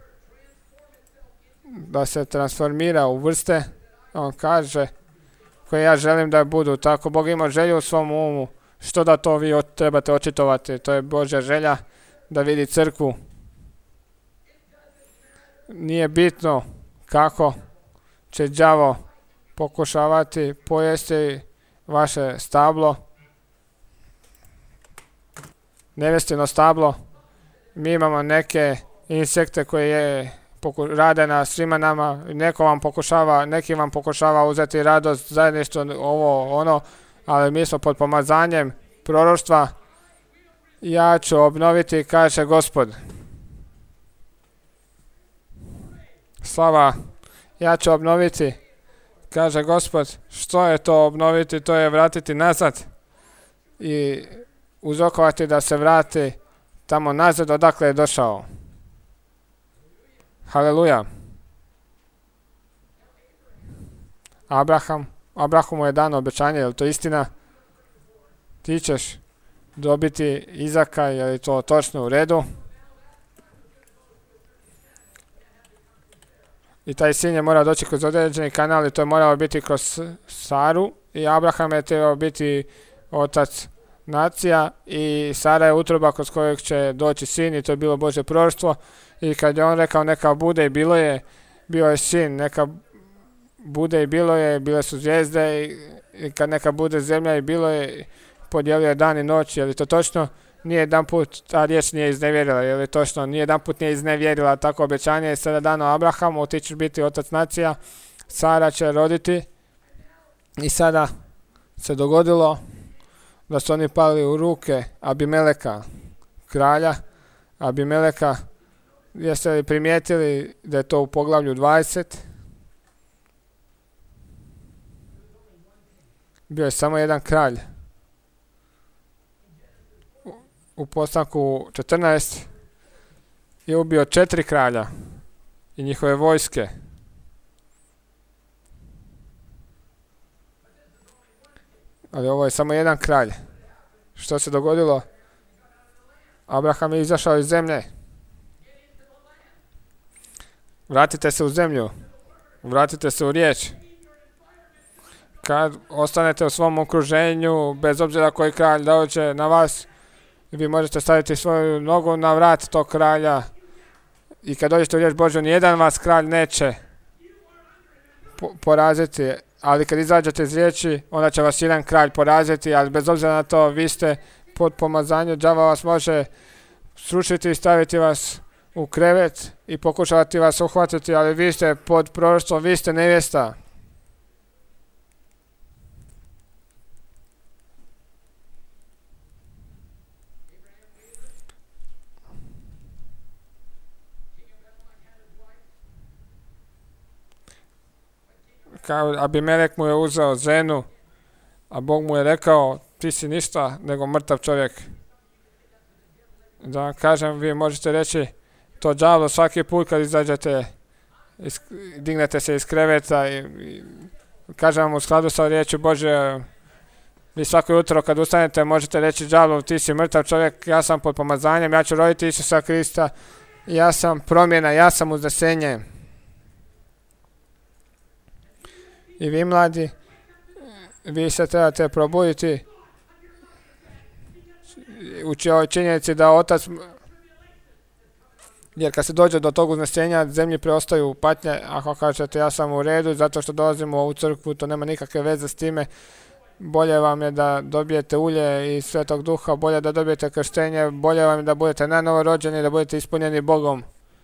Da se transformira u vrste, on kaže, koje ja želim da budu. Tako Bog ima želju u svom umu. Što da to vi trebate očitovati? To je Božja želja da vidi crkvu. Nije bitno kako će đavo pokušavati pojesti vaše stablo, nevestino stablo. Mi imamo neke insekte koje rade na svima nama, neki vam pokušava uzeti radost, zajedništvo, ovo, ono, ali mi smo pod pomazanjem proroštva. Ja ću obnoviti, kaže Gospod. Slava, ja ću obnoviti, kaže Gospod. Što je to obnoviti? To je vratiti nazad i uzrokovati da se vrati tamo nazad odakle je došao. Haleluja. Abrahamu je dano obećanje, je li to istina? Ti ćeš dobiti Izaka, je li to točno u redu? I taj sin je morao doći kroz određeni kanal i to je moralo biti kroz Saru i Abraham je trebao biti otac nacija i Sara je utroba kroz kojeg će doći sin i to je bilo Božje proroštvo. I kad je on rekao neka bude i bilo je, bio je sin, neka bude i bilo je, bile su zvijezde i kad neka bude zemlja i bilo je, podijelio je dan i noć. Je li to točno? Nije jedan put, ta riječ nije iznevjerila, je li točno? Nije jedan put nije iznevjerila, tako obećanje je sada dano Abrahamu, ti ćeš biti otac nacija, Sara će roditi i sada se dogodilo da su oni pali u ruke Abimeleka, kralja Abimeleka. Jeste li primijetili da je to u poglavlju 20? Bio je samo jedan kralj. U Postanku 14 je ubio 4 kralja i njihove vojske. Ali ovo je samo jedan kralj. Što se dogodilo? Abraham je izašao iz zemlje. Vratite se u zemlju. Vratite se u riječ. Kad ostanete u svom okruženju, bez obzira koji kralj dođe na vas, vi možete staviti svoju nogu na vrat tog kralja. I kad dođete u riječ Božju, nijedan vas kralj neće poraziti. Ali kad izađete iz riječi, onda će vas jedan kralj poraziti, ali bez obzira na to, vi ste pod pomazanjem, đavo vas može srušiti i staviti vas u krevet i pokušati vas uhvatiti, ali vi ste pod proroštvom, vi ste nevjesta. Kao Abimelek mu je uzeo ženu, a Bog mu je rekao, ti si ništa nego mrtav čovjek. Da vam kažem, vi možete reći to đavlo svaki put kad izađete, dignete se iz kreveta i kažem vam u skladu sa riječju Božje, vi svako jutro kad ustanete možete reći đavlu, ti si mrtav čovjek, ja sam pod pomazanjem, ja ću roditi Isusa Krista, ja sam promjena, ja sam uznesenje. I vi mladi, vi se trebate probuditi u ovoj činjenici da Otac, jer kad se dođe do tog uznesenja, zemlji preostaju patnje. Ako kažete ja sam u redu zato što dolazim u ovu crkvu, to nema nikakve veze s time. Bolje vam je da dobijete ulje i Svetog Duha, bolje da dobijete krštenje, bolje vam je da budete nanovo rođeni, da budete ispunjeni Bogom.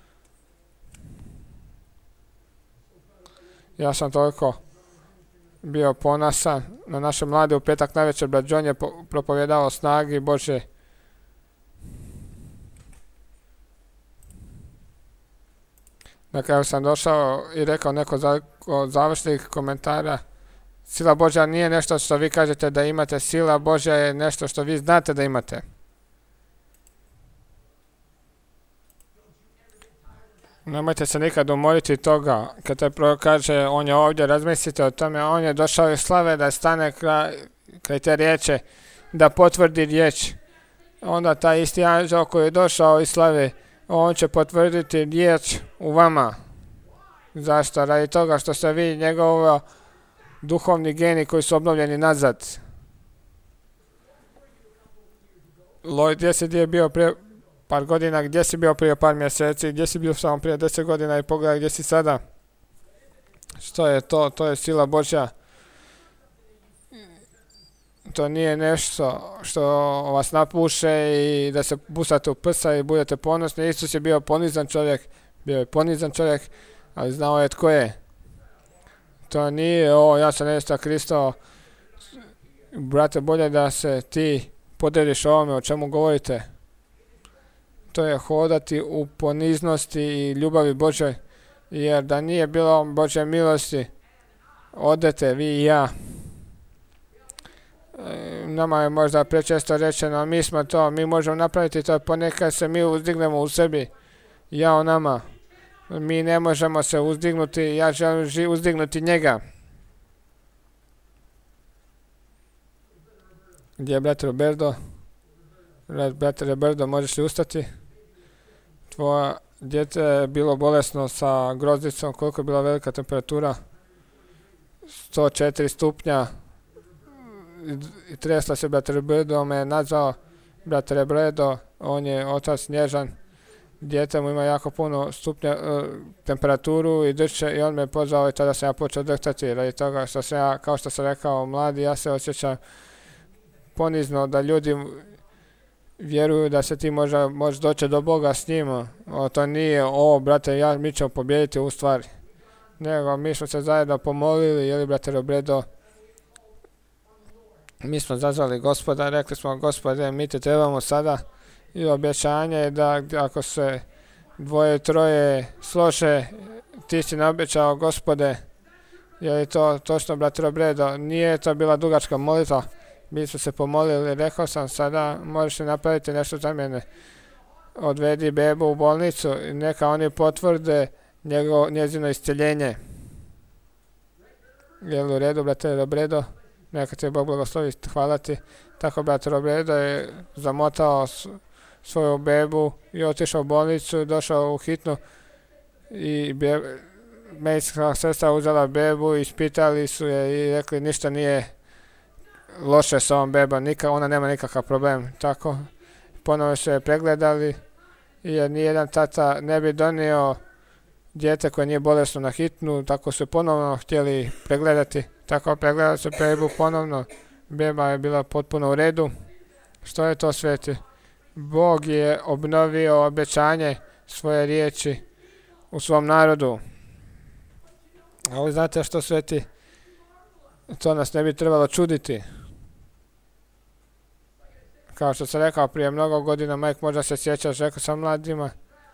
Ja sam toliko bio ponosan na naše mlade. U petak navečer brat John je propovjedao o snagi Božje. Na kraju sam došao i rekao neko od završnih komentara. Sila Božja nije nešto što vi kažete da imate, sila Božja je nešto što vi znate da imate. Nemojte se nikad umoriti toga. Kad te kaže on je ovdje, razmislite o tome, on je došao iz slave da stane kraj te riječi, da potvrdi riječ. Onda taj isti anđeo koji je došao iz slave, on će potvrditi riječ u vama. Zašto? Radi toga što ste vi njegovo duhovni geni koji su obnovljeni nazad. Lloyd, gdje je bio prije par godina, gdje si bio prije par mjeseci, gdje si bio samo prije 10 godina i pogledaj gdje si sada. Što je to? To je sila Božja. To nije nešto što vas napuše i da se busate u prsa i budete ponosni. Isus je bio ponizan čovjek, ali znao je tko je. To nije, ja sam nevjesta Kristova. Brate, bolje da se ti podeliš ovome o čemu govorite. To je hodati u poniznosti i ljubavi Božoj, jer da nije bilo Božje milosti, odete vi i ja. Nama je možda prečesto rečeno, mi smo to, mi možemo napraviti to, ponekad se mi uzdignemo u sebi, ja o nama. Mi ne možemo se uzdignuti, ja želim uzdignuti njega. Gdje je brat Roberto? Brat Roberto, možeš li ustati? Tvoja djete je bilo bolesno sa grozdicom, koliko je bila velika temperatura? 104 stupnja. I tresla se brat Roberto, me je nazvao brat Roberto, on je otac nježan. Dijete mu ima jako puno stupnja temperaturu i drče i on me pozvao i tada sam ja počeo drhtati. Radi toga što sam ja, kao što sam rekao, mladi, ja se osjećam ponizno da ljudi vjeruju da se ti može doći do Boga s njima. To nije, brate, mi ćemo pobijediti u stvari. Nego, mi smo se zajedno pomolili, jeli, brate Robredo, mi smo zazvali Gospoda, rekli smo, Gospode, mi te trebamo sada, i obećanje je da ako se 2-3 slože, ti si nam obećao, Gospode. Je li to točno, brate Robredo? Nije to bila dugačka molitva. Mi smo se pomolili, rekao sam, sada možeš li napraviti nešto za mene. Odvedi bebu u bolnicu i neka oni potvrde njezino isceljenje. Je li u redu, brate Robredo? Neka te Bog blagoslovi, hvala ti. Tako brat Robredo je zamotao svoju bebu i otišao u bolnicu, došao u hitnu i medicinska sestra uzela bebu, ispitali su je i rekli ništa nije loše s ovom bebom, ona nema nikakav problem. Tako, ponovo su je pregledali jer nijedan tata ne bi donio dijete koje nije bolesno na hitnu, tako su ponovno htjeli pregledati. Tako pregledali su bebu ponovno, beba je bila potpuno u redu. Što je to, sveti? Bog je obnovio obećanje svoje riječi u svom narodu. Ali znate što, sveti? To nas ne bi trebalo čuditi. Kao što sam rekao prije mnogo godina, Mike, možda se sjećaš, rekao sam mladima,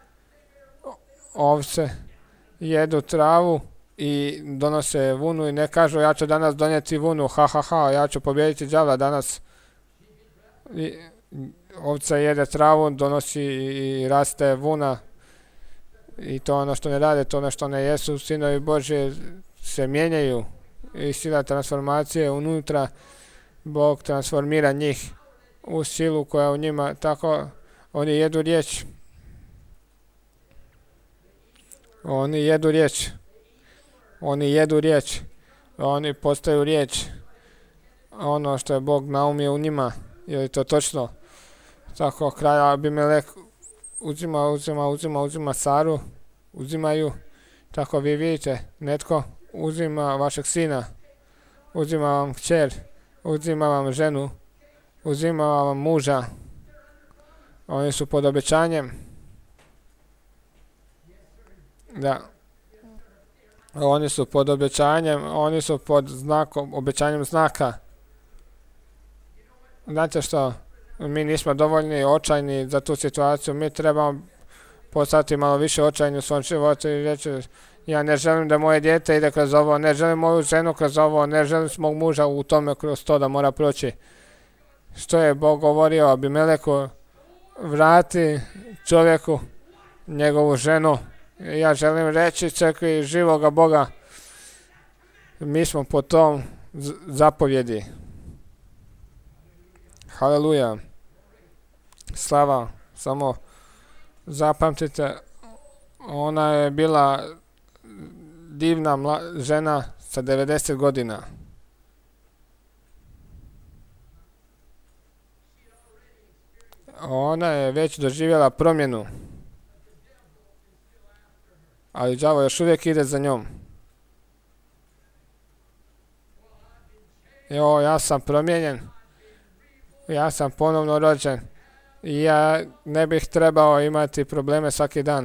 ovce jedu travu i donose vunu i ne kažu ja ću danas donijeti vunu, ja ću pobijediti đavla danas. Ovca jede travu, donosi i raste vuna i to ono što ne rade, to ono što ne jesu, sinovi Božji se mijenjaju i sila transformacije unutra, Bog transformira njih u silu koja u njima, tako oni jedu riječ. Oni jedu riječ. Oni postaju riječ. Ono što je Bog naumio u njima, je li to točno? Tako kralj Abimelek uzima Saru, uzimaju. Tako vi vidite, netko uzima vašeg sina, uzima vam kćer, uzima vam ženu, uzima vam muža. Oni su pod obećanjem. Da. Oni su pod obećanjem, oni su pod obećanjem znaka. Znate što? Mi nismo dovoljni očajni za tu situaciju. Mi trebamo postati malo više očajni u svom životu i reći ja ne želim da moje dijete ide kroz ovo, ne želim moju ženu kroz ovo, ne želim mog muža u tome kroz to da mora proći. Što je Bog govorio Abimeleku? Vrati čovjeku njegovu ženu. Ja želim reći crkvi živoga Boga, mi smo po tom zapovjedi. Haleluja. Slava. Samo zapamtite, ona je bila divna žena sa 90 godina. Ona je već doživjela promjenu. Ali đavo još uvijek ide za njom. Ja sam promijenjen. Ja sam ponovno rođen. I ja ne bih trebao imati probleme svaki dan.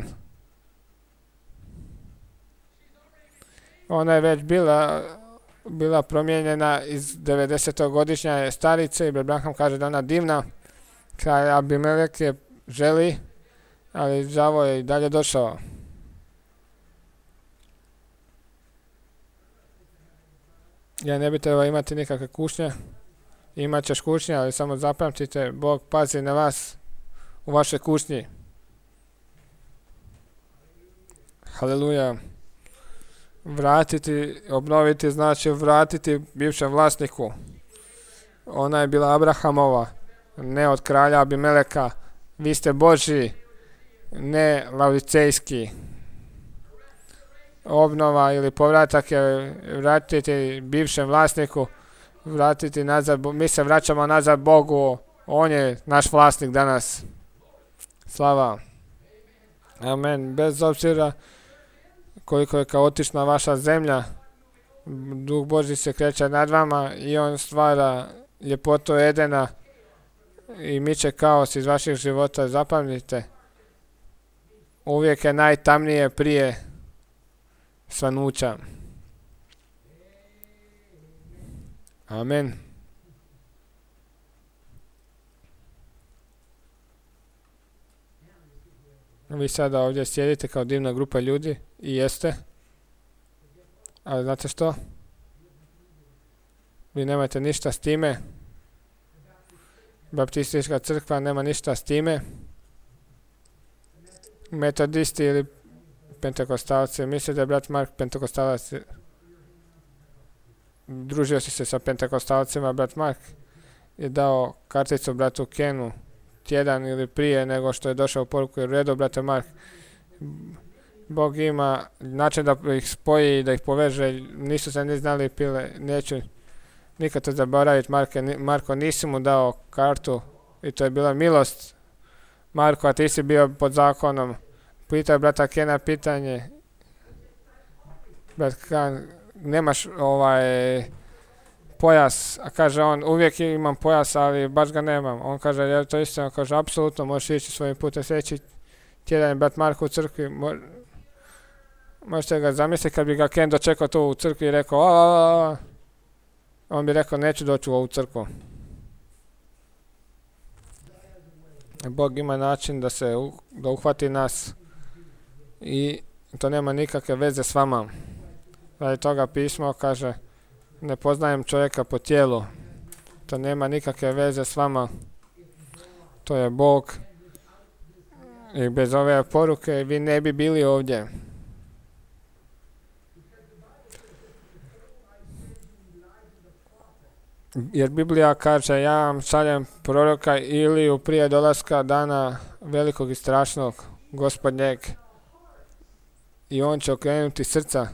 Ona je već bila promijenjena iz 90-godišnje starice i Branham kaže da ona divna. Kralj Abimelek je želi, ali đavo je i dalje došao. Ja ne bi trebao imati nikakve kušnje. Imat ćeš kušnje, ali samo zapamtite, Bog pazi na vas u vašoj kušnji. Haleluja. Vratiti, obnoviti znači vratiti bivšem vlasniku. Ona je bila Abrahamova, ne od kralja Abimeleka. Vi ste Božji, ne laodicejski. Obnova ili povratak je vratiti bivšem vlasniku, vratiti nazad, mi se vraćamo nazad Bogu, on je naš vlasnik danas. Slava. Amen. Bez obzira koliko je kaotična vaša zemlja, Duh Božji se kreće nad vama i on stvara ljepotu Edena i miče kaos iz vaših života. Zapamtite, uvijek je najtamnije prije svanuća. Amen. Vi sada ovdje sjedite kao divna grupa ljudi i jeste. Ali znate što? Vi nemate ništa s time. Baptistička crkva nema ništa s time. Metodisti ili pentekostalci. Mislite da je brat Mark pentekostalac? družio si se sa pentekostalcima, brat Mark je dao karticu bratu Kenu tjedan ili prije nego što je došao u poruku. U redu, brate Mark, Bog ima način da ih spoji i da ih poveže. Nisu se ni znali pile. Neću nikad to zaboraviti, Marko, nisi mu dao kartu i to je bila milost. Marko, a ti si bio pod zakonom. Pitao brata Kena pitanje. Brat Ken, nemaš pojas, a kaže on, uvijek imam pojas, ali baš ga nemam. On kaže, je to isto? On kaže, apsolutno, možeš ići svojim putem. Sljedeći tjedan je brat Marko u crkvi. Možete ga zamisliti kad bi ga Ken dočekao tu u crkvi i rekao, on bi rekao, neću doći u ovu crkvu. Bog ima način da uhvati nas i to nema nikakve veze s vama. Radi toga pismo kaže, ne poznajem čovjeka po tijelu. To nema nikakve veze s vama. To je Bog. I bez ove poruke vi ne bi bili ovdje. Jer Biblija kaže, ja vam šaljem proroka Iliju prije dolaska dana velikog i strašnog Gospodnjeg. I on će okrenuti srca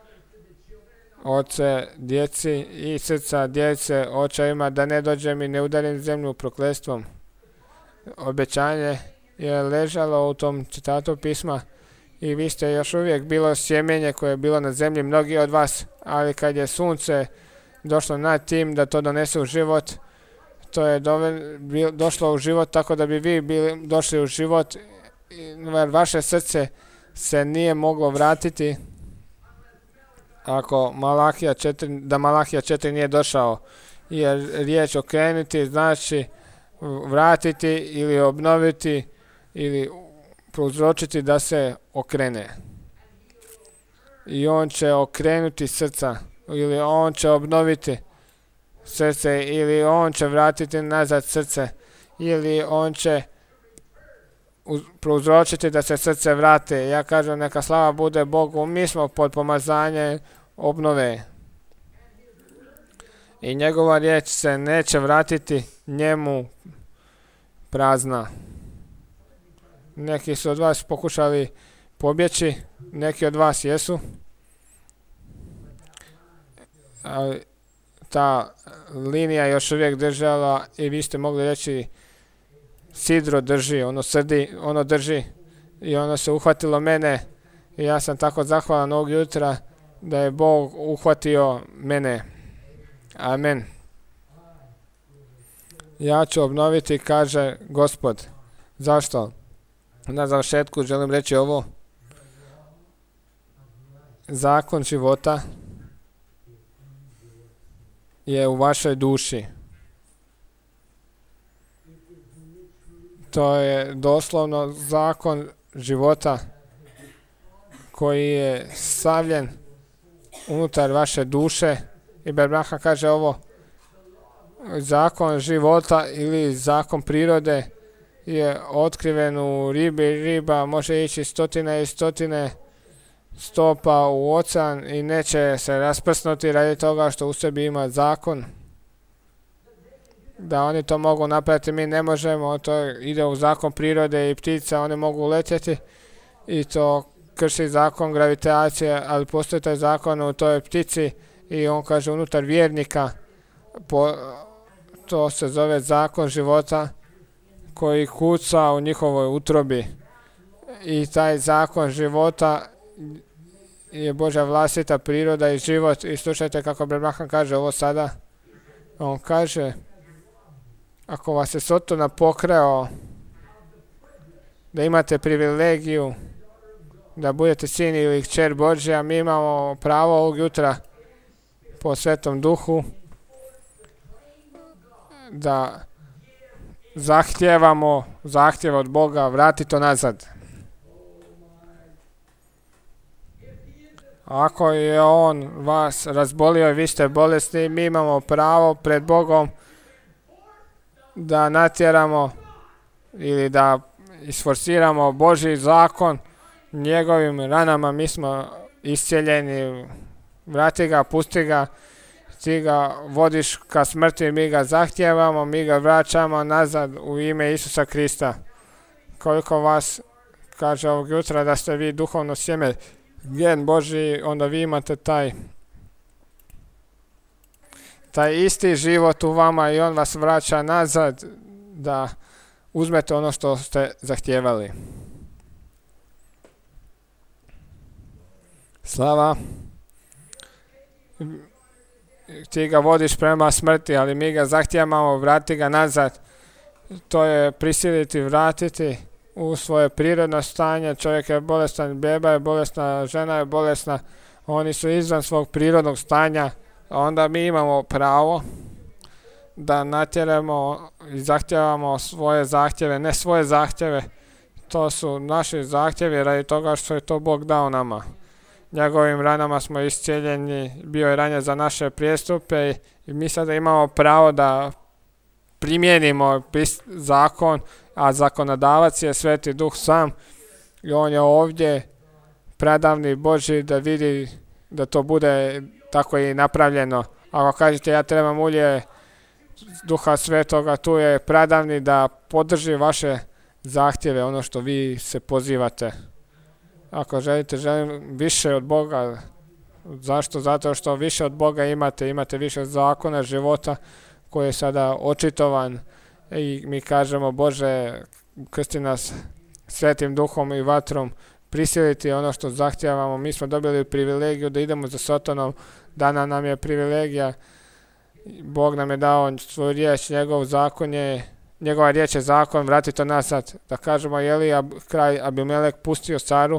oce djeci i srca djece očevima, da ne dođem i ne udarim zemlju prokletstvom. Obećanje je ležalo u tom citatu pisma i vi ste još uvijek bilo sjemenje koje je bilo na zemlji, mnogi od vas, ali kad je sunce došlo nad tim da to donese u život, to je došlo u život tako da bi vi bili došli u život, jer vaše srce se nije moglo vratiti ako Malahija 4 nije došao. Jer riječ okrenuti znači vratiti ili obnoviti ili prouzročiti da se okrene. I on će okrenuti srca ili on će obnoviti srce ili on će vratiti nazad srce ili on će prouzročiti da se srce vrate. Ja kažem, neka slava bude Bogu, mi smo pod pomazanjem obnove. I njegova riječ se neće vratiti njemu prazna. Neki su od vas pokušali pobjeći, neki od vas jesu. Ali ta linija još uvijek držala i vi ste mogli reći sidro drži, ono drži i ono se uhvatilo mene i ja sam tako zahvalan ovog jutra da je Bog uhvatio mene. Amen. Ja ću obnoviti, kaže Gospod. Zašto? Na završetku želim reći ovo. Zakon života je u vašoj duši. To je doslovno zakon života koji je stavljen unutar vaše duše. I Berbraha kaže ovo, zakon života ili zakon prirode je otkriven u ribi. Riba može ići stotine i stotine stopa u ocean i neće se rasprsnuti radi toga što u sebi ima zakon. Da oni to mogu napraviti, mi ne možemo, to ide u zakon prirode i ptica, one mogu letjeti i to krši zakon gravitacije, ali postoji taj zakon u toj ptici i on kaže unutar vjernika, to se zove zakon života koji kuca u njihovoj utrobi. I taj zakon života je Božja vlastita priroda i život. I slušajte kako Abraham kaže ovo sada. On kaže, ako vas je Sotona pokrao da imate privilegiju da budete sin ili kćer Božja, mi imamo pravo ovog jutra po Svetom Duhu da zahtjeva od Boga, vrati to nazad. Ako je on vas razbolio i vi ste bolesni, mi imamo pravo pred Bogom da natjeramo ili da isforsiramo Božji zakon. Njegovim ranama mi smo iscijeljeni. Vrati ga, pusti ga. ti ga vodiš ka smrti, mi ga zahtijevamo, mi ga vraćamo nazad u ime Isusa Krista. Koliko vas kaže ovog jutra da ste vi duhovno sjeme, gen Božji, onda vi imate taj isti život u vama i on vas vraća nazad da uzmete ono što ste zahtijevali. Slava. Ti ga vodiš prema smrti, ali mi ga zahtijevamo, vrati ga nazad. To je prisiliti, vratiti u svoje prirodno stanje. Čovjek je bolestan, beba je bolesna, žena je bolesna. Oni su izvan svog prirodnog stanja. Onda mi imamo pravo da natjeramo i zahtijevamo svoje zahtjeve, ne svoje zahtjeve. To su naši zahtjevi radi toga što je to Bog dao nama. Njegovim ranama smo iscijeljeni, bio je ranjen za naše prijestupe i mi sada imamo pravo da primijenimo zakon, a zakonodavac je Sveti Duh sam i on je ovdje pradavni Božji da vidi da to bude tako i napravljeno. Ako kažete ja trebam ulje Duha Svetoga, tu je pradavni da podrži vaše zahtjeve, ono što vi se pozivate. Ako želim više od Boga. Zašto? Zato što više od Boga imate više zakona života koji je sada očitovan i mi kažemo Bože, krsti nas Svetim Duhom i vatrom, prisiliti ono što zahtijevamo. Mi smo dobili privilegiju da idemo za Satanom, dana nam je privilegija, Bog nam je dao svoju riječ, njegova riječ je zakon, vrati to nazad. Da kažemo, je li kraj Abimelek pustio Saru?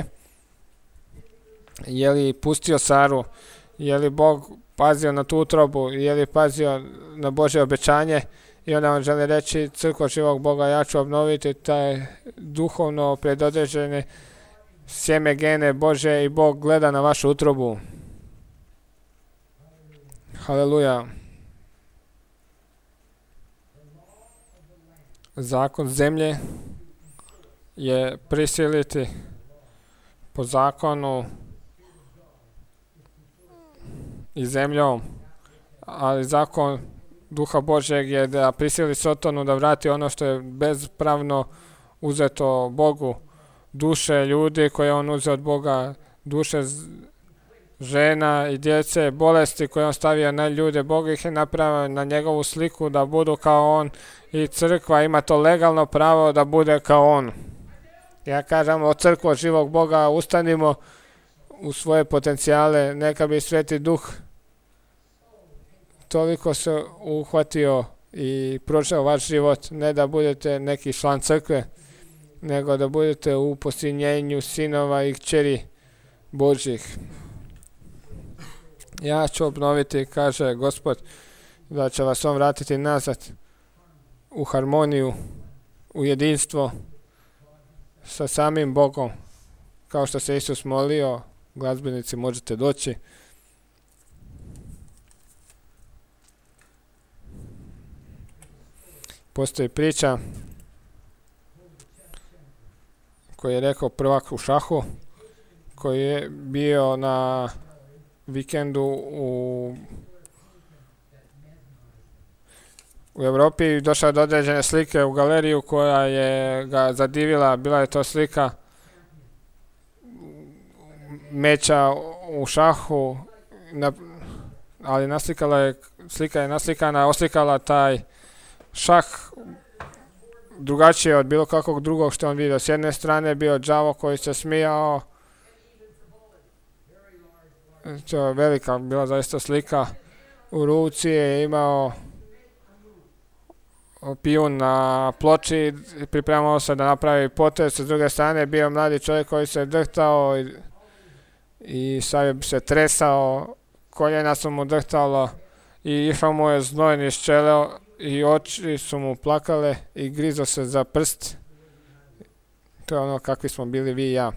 Je li pustio Saru? Je li Bog pazio na tu utrobu? Je li pazio na Božje obećanje? I onda on želi reći, crkva živog Boga, ja ću obnoviti taj duhovno predodređene sjeme gene Bože i Bog gleda na vašu utrobu. Haleluja. Zakon zemlje je prisiliti po zakonu i zemljom, ali zakon Duha Božjeg je da prisili Sotonu da vrati ono što je bezpravno uzeto Bogu, duše ljudi koje on uzeo od Boga, duše žena i djece, bolesti koje on stavio na ljude. Bog ih je napravio na njegovu sliku da budu kao on i crkva ima to legalno pravo da bude kao on. Ja kažem, od crkva živog Boga ustanimo u svoje potencijale, neka bi Sveti Duh toliko se uhvatio i prošao vaš život, ne da budete neki član crkve, nego da budete u posinjenju sinova i kćeri Božjih. Ja ću obnoviti, kaže Gospod, da će vas on vratiti nazad u harmoniju, u jedinstvo sa samim Bogom. Kao što se Isus molio, glazbenici možete doći. Postoji priča koju je rekao prvak u šahu, koji je bio na vikendu u Europi i došao do određene slike u galeriju koja je ga zadivila. Bila je to slika meča u šahu, ali slika je naslikana, oslikala taj šah drugačije od bilo kakvog drugog što on vidio. S jedne strane je bio đavo koji se smijao, to je velika bila zaista slika, u ruci je imao pijun na ploči, pripremao se da napravi potez. S druge strane je bio mladi čovjek koji se drhtao i sad se tresao, koljena su mu drhtalo i išao mu je znoj niz čelo i oči su mu plakale i grizo se za prst. To je ono kakvi smo bili vi i ja.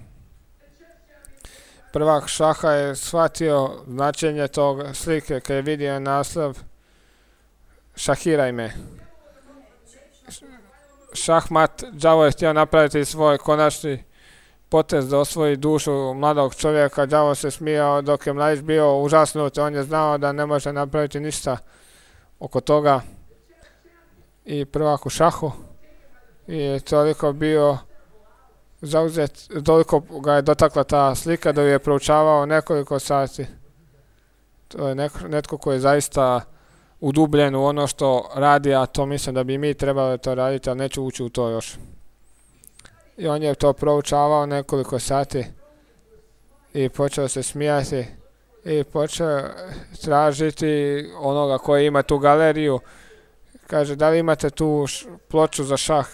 Prvak šaha je shvatio značenje tog slike kad je vidio naslov Šahiraj me. Šahmat, đavo je htio napraviti svoj konačni potez da osvoji dušu mladog čovjeka. Đavo se smijao dok je mladić bio užasnut, on je znao da ne može napraviti ništa oko toga. I prvak u šahu i toliko bio zauzet, toliko ga je dotakla ta slika da ju je proučavao nekoliko sati. To je netko koji je zaista udubljen u ono što radi, a to mislim da bi mi trebali to raditi, ali neću ući u to još. I on je to proučavao nekoliko sati i počeo se smijati i počeo tražiti onoga koji ima tu galeriju. Kaže, da li imate tu ploču za šah?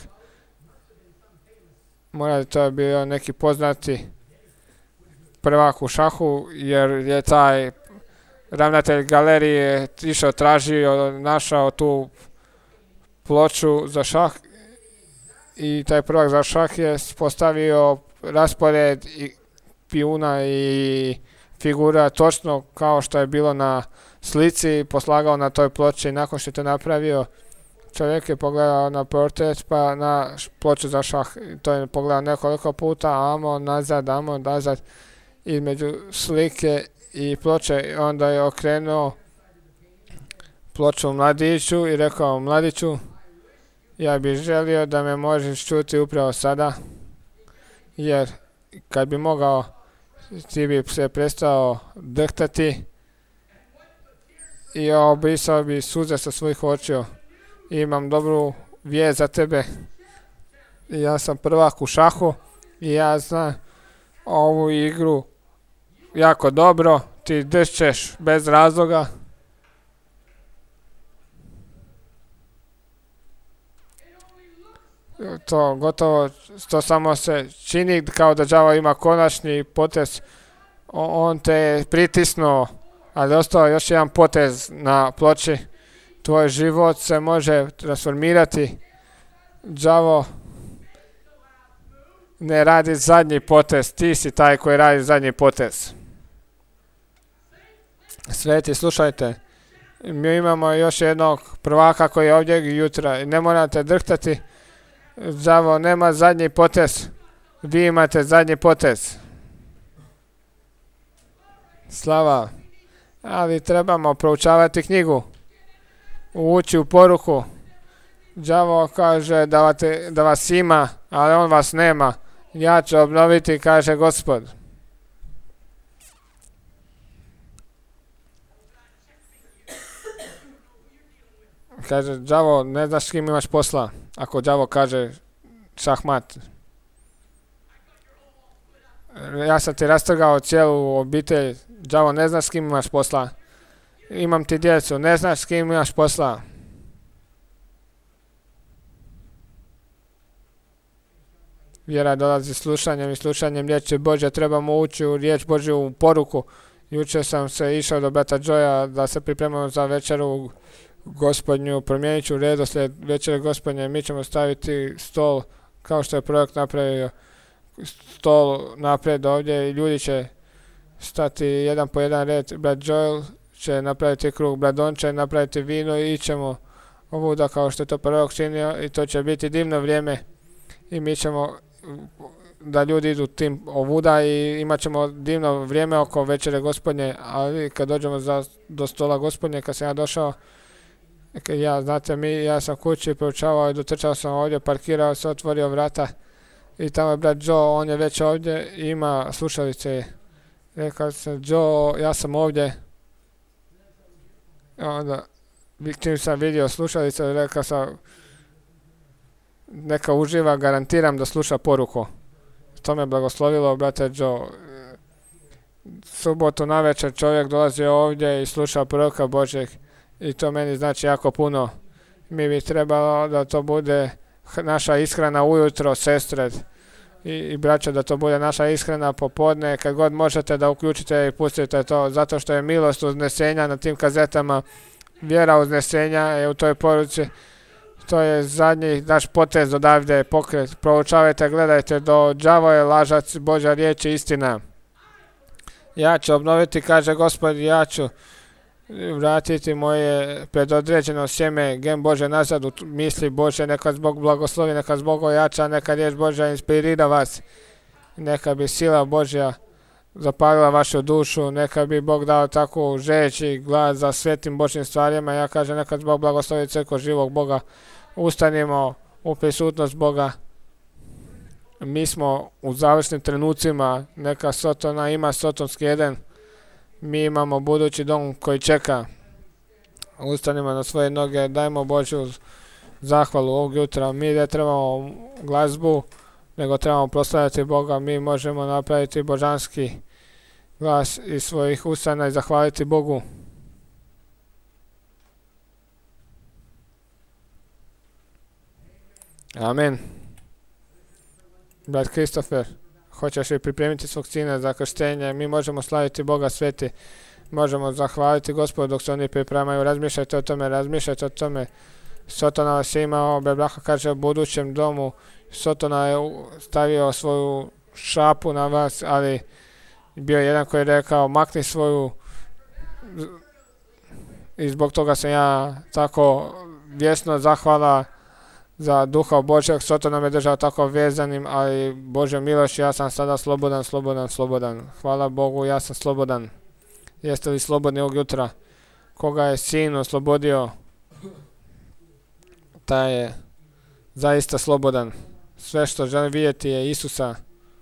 Mora to je bio neki poznati prvak u šahu, jer je taj ravnatelj galerije išao tražio, našao tu ploču za šah i taj prvak za šah je postavio raspored pijuna i figura točno kao što je bilo na slici, poslagao na toj ploči i nakon što je to napravio, čovjek je pogledao na portret pa na ploču za šah. To je pogledao nekoliko puta, amo nazad, između slike i ploče. Onda je okrenuo ploču mladiću i rekao, mladiću, ja bih želio da me možeš čuti upravo sada, jer kad bi mogao, ti bi se prestao drhtati i obrisao bi suze sa svojih očiju. Imam dobru vijest za tebe. Ja sam prvak u šahu i ja znam ovu igru jako dobro. Ti dršćeš bez razloga. To gotovo, to samo se čini kao da đavo ima konačni potez. On te je pritisnuo, ali ostao još jedan potez na ploči. Tvoj život se može transformirati. Đavo ne radi zadnji potez, ti si taj koji radi zadnji potez. Sveti, slušajte, mi imamo još jednog prvaka koji je ovdje jutra i ne morate drhtati. Đavo nema zadnji potez, vi imate zadnji potez. Slava, ali trebamo proučavati knjigu, ući u poruku. Đavo kaže da vas ima, ali on vas nema. Ja ću obnoviti, kaže Gospod. Kaže, đavo, ne znaš s kim imaš posla. Ako đavo kaže šahmat. Ja sam ti rastrgao cijelu obitelj. Đavo, ne znaš s kim imaš posla. Imam ti djecu, ne znaš s kim imaš posla. Vjera dolazi slušanjem i slušanjem riječi Božje. Trebamo ući u riječ Božju, u poruku. Jučer sam se išao do brata Joya da se pripremamo za večeru Gospodnju. Promijenit ću redoslijed večere Gospodnje. Mi ćemo staviti stol kao što je projekt napravio. Stol naprijed ovdje i ljudi će stati jedan po jedan red. Brat Joel će napraviti krug, brat Don će napraviti vino i ćemo ovuda kao što je to prvog činio i to će biti divno vrijeme i mi ćemo da ljudi idu tim ovuda i imat ćemo divno vrijeme oko večere Gospodnje, ali kad dođemo do stola Gospodnje, kad sam ja došao, ja sam kući proučavao i dotrčao sam ovdje, parkirao se, otvorio vrata i tamo je brat Joe, on je već ovdje i ima slušalice. Rekao sam, Joe, ja sam ovdje. Onda, čim sam vidio slušalice, rekao sam, neka uživa, garantiram da sluša poruku. To me blagoslovilo, brate Joe. Subotu navečer čovjek dolazi ovdje i sluša proroka Božjeg i to meni znači jako puno. Mi bi trebalo da to bude naša ishrana ujutro, sestre i braća, da to bude naša ishrana popodne, kad god možete da uključite i pustite to, zato što je milost uznesenja na tim kazetama, vjera uznesenja je u toj poruci. To je zadnji naš potez odavde, pokret. Proučavajte, gledajte, đavo je lažac, Božja riječ je istina. Ja ću obnoviti, kaže Gospod, ja ću vratiti moje predodređeno sjeme, gen Bože nazad u misli Bože, neka Bog blagoslovi, neka Bog ojača, neka riječ Božja inspirira vas. Neka bi sila Božja zapalila vašu dušu, neka bi Bog dao takvu žeđ i glas za svetim Božjim stvarima. Ja kažem, neka Bog blagoslovi crkvu živog Boga. Ustanimo u prisutnost Boga. Mi smo u završnim trenucima, neka Sotona ima sotonski Eden. Mi imamo budući dom koji čeka. Ustanimo na svoje noge, dajmo Božju zahvalu ovog jutra. Mi ne trebamo glazbu, nego trebamo proslavljati Boga. Mi možemo napraviti božanski glas iz svojih ustana i zahvaliti Bogu. Amen. Brat Kristofer, hoćeš li pripremiti svog sina za krštenje? Mi možemo slaviti Boga sveti. Možemo zahvaliti Gospodu dok se oni pripremaju. Razmišljajte o tome. Sotona vas je imao, Bebraha kaže u budućem domu. Sotona je stavio svoju šapu na vas, ali bio je jedan koji je rekao makni svoju, i zbog toga sam ja tako vjesno zahvala za duha Božjeg. Sotona me držao tako vezanim, ali Božja milošć, ja sam sada slobodan. Hvala Bogu, ja sam slobodan. Jeste li slobodni ovog jutra? Koga je sin oslobodio, taj je zaista slobodan. Sve što želim vidjeti je Isusa.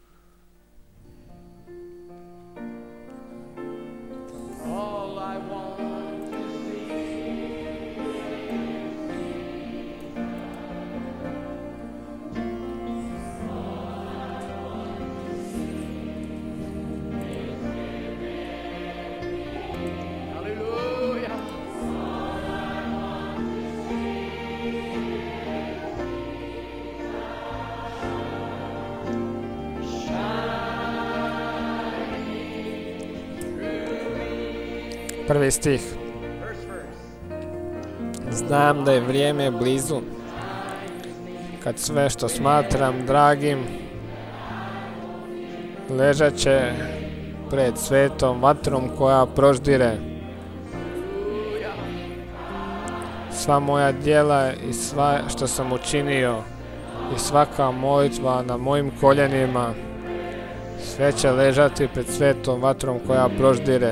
Prvi stih. Znam da je vrijeme blizu, kad sve što smatram dragim ležat će pred svetom vatrom koja proždire. Sva moja djela i sva što sam učinio i svaka molitva na mojim koljenima, sve će ležati pred svetom vatrom koja proždire.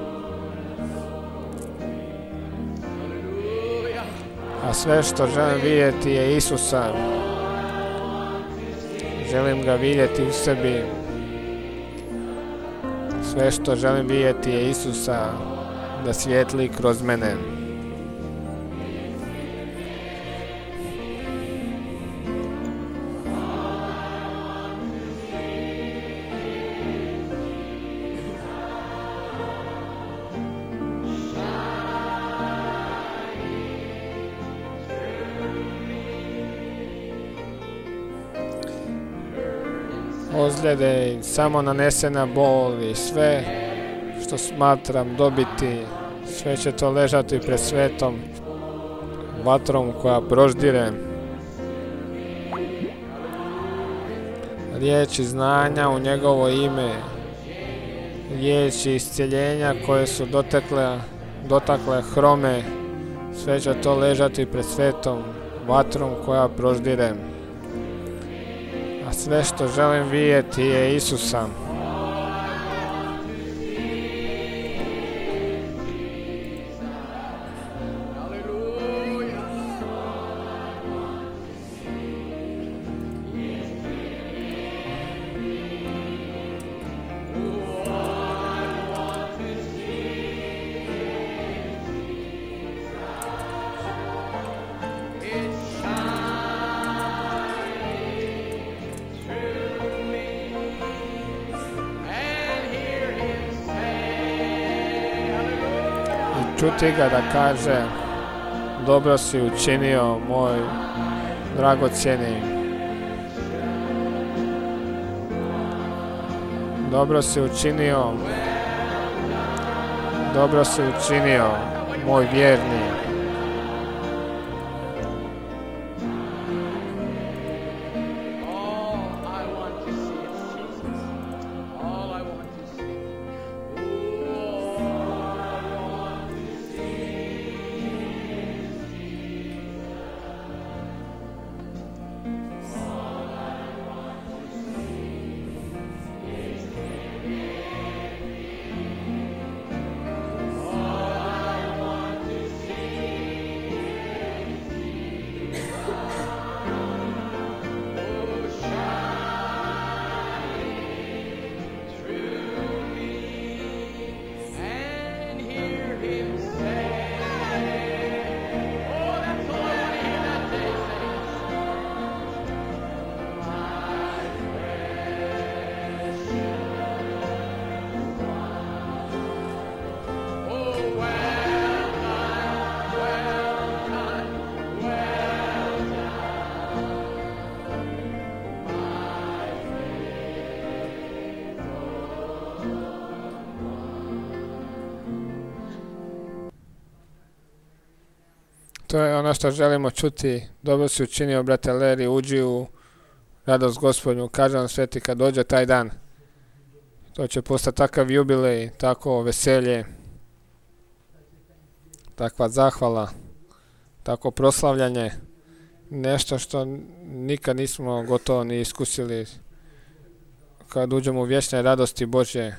A sve što želim vidjeti je Isusa. Želim ga vidjeti u sebi. Sve što želim vidjeti je Isusa da svijetli kroz mene. Ozljede i samo nanesena bol i sve što smatram dobiti, sve će to ležati pred svetom vatrom koja proždire. Riječi znanja u njegovo ime, riječi iscjeljenja koje su dotakle hrome, sve će to ležati pred svetom vatrom koja proždire. A sve što želim vidjeti je Isusa. Čuti ga da kaže, dobro si učinio, moj dragocjeni. Dobro si učinio, moj vjerni. To je ono što želimo čuti. Dobro si učinio, brate Leri, uđi u radost Gospodnju. Kaže vam sveti kad dođe taj dan. To će postati takav jubilej, tako veselje, takva zahvala, tako proslavljanje. Nešto što nikad nismo gotovo ni iskusili kad uđemo u vječne radosti Božje.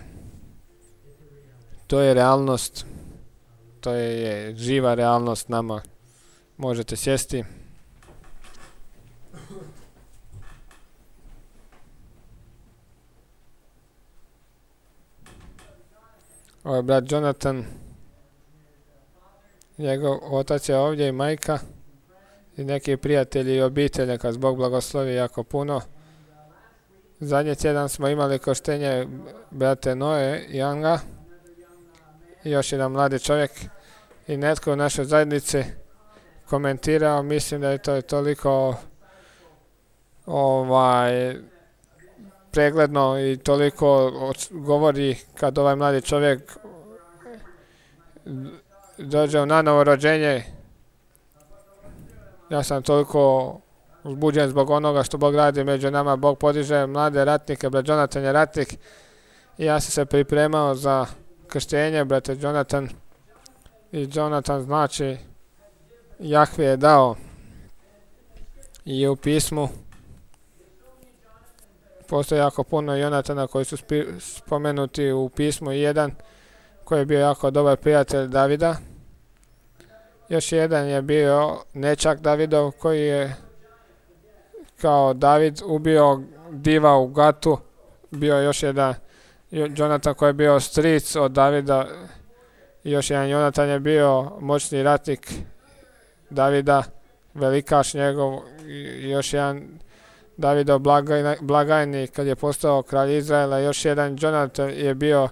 To je realnost. To je živa realnost nama. Možete sjesti. Ovo je brat Jonathan. Njegov otac je ovdje i majka. I neki prijatelji i obitelj, neka Bog blagoslovi jako puno. Zadnji tjedan smo imali krštenje brate Noe Janga. Još jedan mladi čovjek. I netko u našoj zajednici komentirao, mislim da je to toliko pregledno i toliko govori kad ovaj mladi čovjek dođe u nanovo rođenje. Ja sam toliko uzbuđen zbog onoga što Bog radi među nama. Bog podiže mlade ratnike, brat Jonathan je ratnik i ja sam se pripremao za krštenje, brate Jonathan. I Jonathan znači Jahve je dao i u pismu postoji jako puno Jonatana koji su spomenuti u pismu. Jedan koji je bio jako dobar prijatelj Davida. Još jedan je bio nečak Davidov koji je kao David ubio diva u Gatu. Bio još jedan Jonatan koji je bio stric od Davida. Još jedan Jonatan je bio moćni ratnik Davida, velikaš njegov. Još jedan Davidov blagajnik kad je postao kralj Izraela. Još jedan Jonatan je bio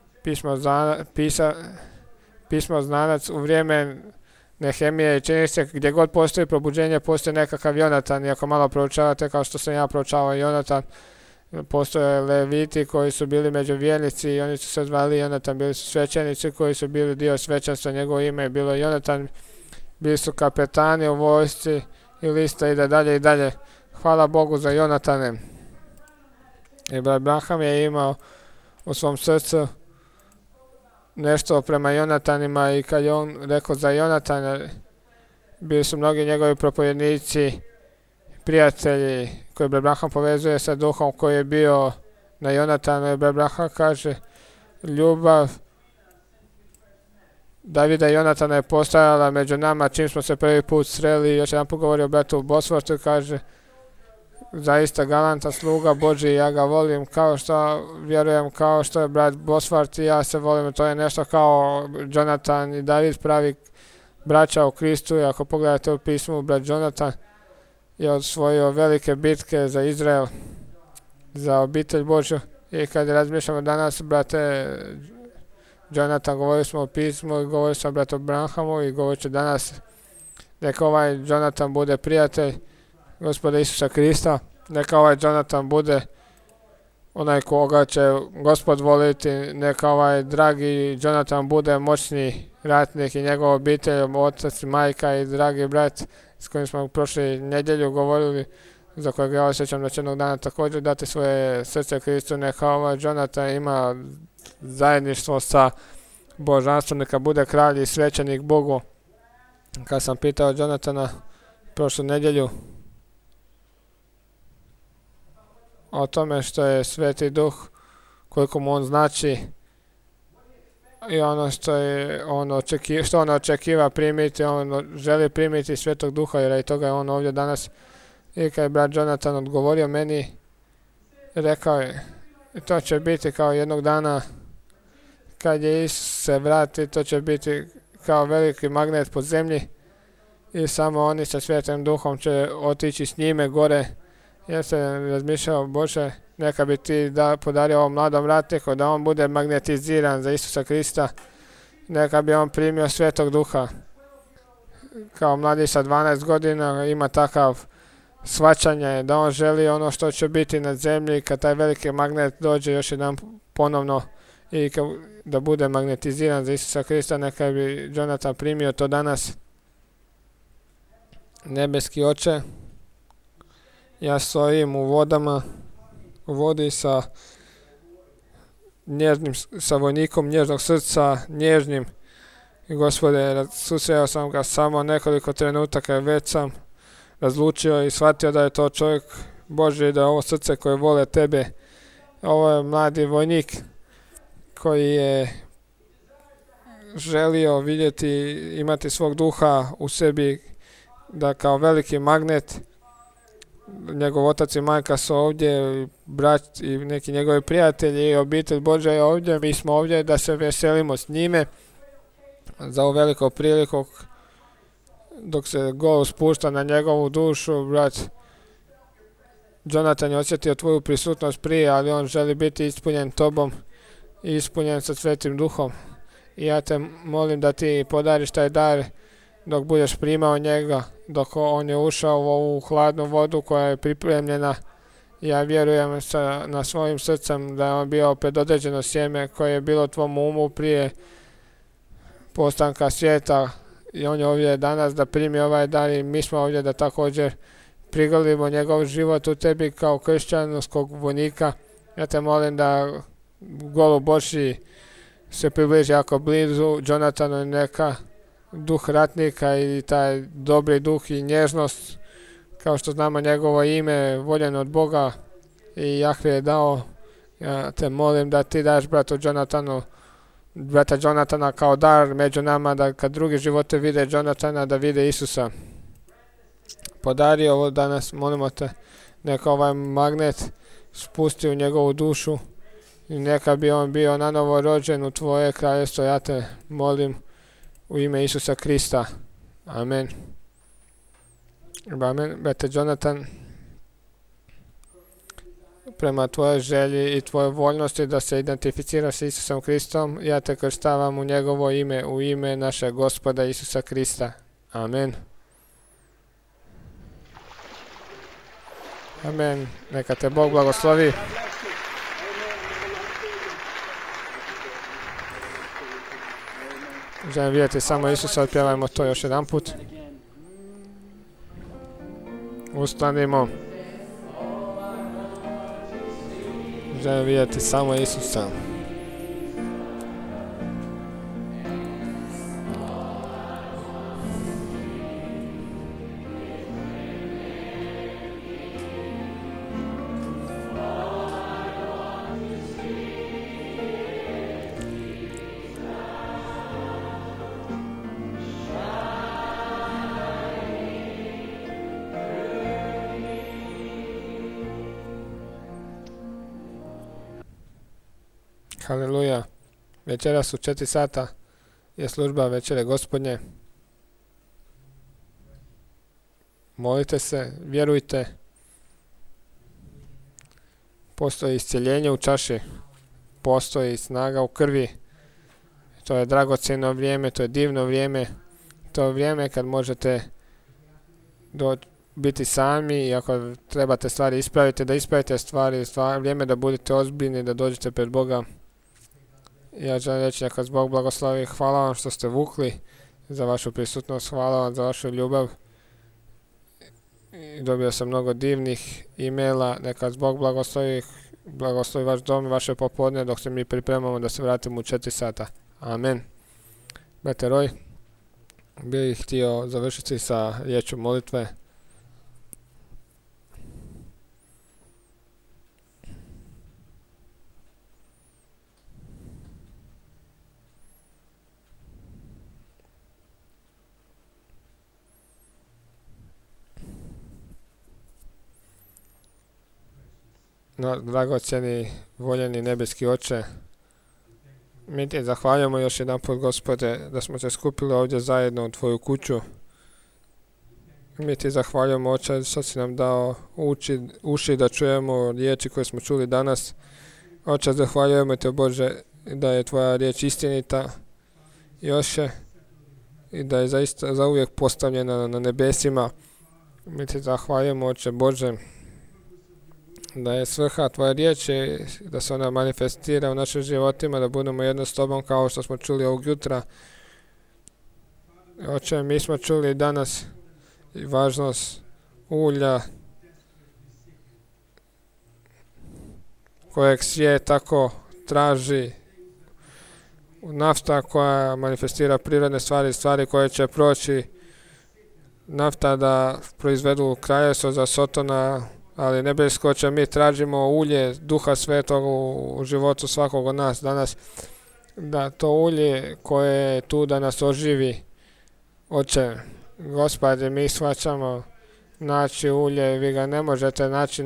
pismoznanac u vrijeme Nehemije i čini se gdje god postoji probuđenje, postoji nekakav Jonatan. I ako malo proučavate kao što sam ja proučavao Jonatan, postoje leviti koji su bili među vjernici i oni su se zvali Jonatan, bili su svećenici koji su bili dio svećenstva, njegovo ime je bilo Jonatan, bili su kapetani u vojsci i lista ide dalje i dalje. Hvala Bogu za Jonatane. I Abraham je imao u svom srcu nešto prema Jonatanima i kad je on rekao za Jonatana, bili su mnogi njegovi propovjednici, prijatelji koje Abraham povezuje sa duhom koji je bio na Jonatanu. I Abraham kaže ljubav Davida i Jonatana je postojala među nama čim smo se prvi put sreli. Još jedan put govori o bratu Bosfortu i kaže zaista galantan sluga Božji, ja ga volim kao što vjerujem kao što je brat Bosfort i ja se volim. To je nešto kao Jonatan i David pravi braća u Kristu. I ako pogledate u pismu, brat Jonatan je osvojio velike bitke za Izrael, za obitelj Božju. I kad razmišljamo danas, brate Jonatan, govorili smo o pismu i govorili smo o bratu Abrahamu i govorit ću danas. Neka ovaj Jonatan bude prijatelj Gospoda Isusa Krista. Neka ovaj Jonatan bude onaj koga će Gospod voliti. Neka ovaj dragi Jonatan bude moćni ratnik i njegova obitelj, otac, majka i dragi brat s kojim smo prošli nedjelju govorili, za kojeg ja osjećam da će jednog dana također dati svoje srce Kristu. Neka ovaj Jonatan ima zajedništvo sa božanstvom, neka bude kralj i svećenik Bogu. Kad sam pitao Jonatana prošlu nedjelju o tome što je Sveti Duh, koliko mu on znači i ono što je on očekiva primiti, on želi primiti Svetog Duha jer i toga je on ovdje danas. I kad je brat Jonatan odgovorio meni, rekao je to će biti kao jednog dana kad je Isus se vrati, to će biti kao veliki magnet po zemlji i samo oni sa Svetim Duhom će otići s njime gore. Ja sam razmišljao, Bože, neka bi ti podario ovom mladom ratniku da on bude magnetiziran za Isusa Krista, neka bi on primio Svetog Duha. Kao mladi sa 12 godina ima takav shvaćanje da on želi ono što će biti na zemlji kad taj veliki magnet dođe još jedan ponovno i da bude magnetiziran za Isusa Krista. Neka bi Jonatan primio to danas. Nebeski Oče, ja stojim u vodama, u vodi sa vojnikom nježnog srca, nježnim. I Gospode, susreo sam ga samo nekoliko trenutaka i već sam razlučio i shvatio da je to čovjek Božji, da je ovo srce koje vole Tebe. Ovo je mladi vojnik koji je želio vidjeti, imati svog duha u sebi, da kao veliki magnet, njegov otac i majka su ovdje, brat i neki njegovi prijatelji i obitelj Božja je ovdje, mi smo ovdje da se veselimo s njime za ovu veliku priliku dok se gol spušta na njegovu dušu. Brat Jonathan je osjetio Tvoju prisutnost prije, ali on želi biti ispunjen Tobom i ispunjen sa Svetim Duhom. I ja Te molim da Ti podariš taj dar dok budeš primao njega, dok on je ušao u ovu hladnu vodu koja je pripremljena. Ja vjerujem na svojim srcem da je on bio predodređeno sjeme koje je bilo Tvom umu prije postanka svijeta i on je ovdje danas da primi ovaj dar i mi smo ovdje da također prigrlimo njegov život u Tebi kao kršćanskog vojnika. Ja Te molim da golub Božji se približi jako blizu Jonathanu, neka duh ratnika i taj dobri duh i nježnost, kao što znamo njegovo ime, voljen od Boga i Jahve je dao. Ja Te molim da Ti daš brata Jonathana kao dar među nama, da kad drugi živote vide Jonathana, da vide Isusa. Podari ovo danas, molimo Te, neka ovaj magnet spusti u njegovu dušu i neka bi on bio nanovo rođen u Tvoje kraljestvo. Ja Te molim u ime Isusa Krista. Amen. Amen. Brate Jonathan, prema Tvojoj želji i Tvojoj voljnosti da se identificiraš s Isusom Kristom, ja Te krštavam u njegovo ime, u ime našeg Gospoda Isusa Krista. Amen. Amen. Neka Te Bog blagoslovi. Želim vidjeti samo Isusa, otpjevajmo to još jedan put. Ustanimo. Želim vidjeti samo Isusa. Haleluja. Večera su 4 sata, je služba večere Gospodnje. Molite se, vjerujte. Postoji iscjeljenje u čaši, postoji snaga u krvi. To je dragocjeno vrijeme, to je divno vrijeme. To je vrijeme kad možete biti sami i ako trebate stvari ispraviti, da ispravite stvari, vrijeme da budete ozbiljni, da dođete pred Boga. Ja želim reći neka vas Bog blagoslovi. Hvala vam što ste vukli za vašu prisutnost, hvala vam za vašu ljubav. Dobio sam mnogo divnih e-maila, neka vas Bog blagoslovi vaš dom i vaše popodne dok se mi pripremamo da se vratimo u 4 sata. Amen. Brate Roy, bih htio završiti sa riječju molitve. No, dragocjeni, voljeni nebeski Oče, mi Ti zahvaljujemo još jedan put, Gospode, da smo se skupili ovdje zajedno u Tvoju kuću. Mi Ti zahvaljujemo, Oče, što si nam dao uši da čujemo riječi koje smo čuli danas. Oče, zahvaljujemo Te, Bože, da je Tvoja riječ istinita, Joše, i da je zaista zauvijek postavljena na nebesima. Mi Ti zahvaljujemo, Oče Bože, da je svrha Tvoje riječi, da se ona manifestira u našim životima, da budemo jedno s Tobom kao što smo čuli ovog jutra. Oče, mi smo čuli danas i važnost ulja kojeg svijet tako traži, nafta koja manifestira prirodne stvari koje će proći, nafta da proizvedu kraljevstvo za Sotona, ali nebesko će mi tražimo ulje Duha Svetog u životu svakog od nas danas, da to ulje koje je tu da nas oživi. Oče, Gospode, mi shvaćamo naći ulje, vi ga ne možete naći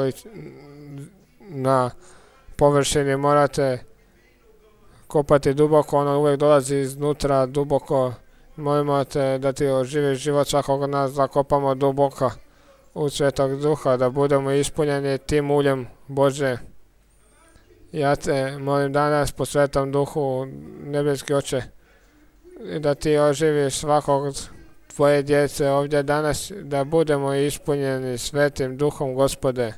na površini, morate kopati duboko, ono uvijek dolazi iznutra duboko. Molimo te da ti oživiš život svakog od nas, da kopamo duboko u Svetog Duha, da budemo ispunjeni tim uljem Bože. Ja te molim danas po Svetom Duhu, nebeski Oče, da ti oživiš svakog tvoje djece ovdje danas, da budemo ispunjeni Svetim Duhom, Gospode.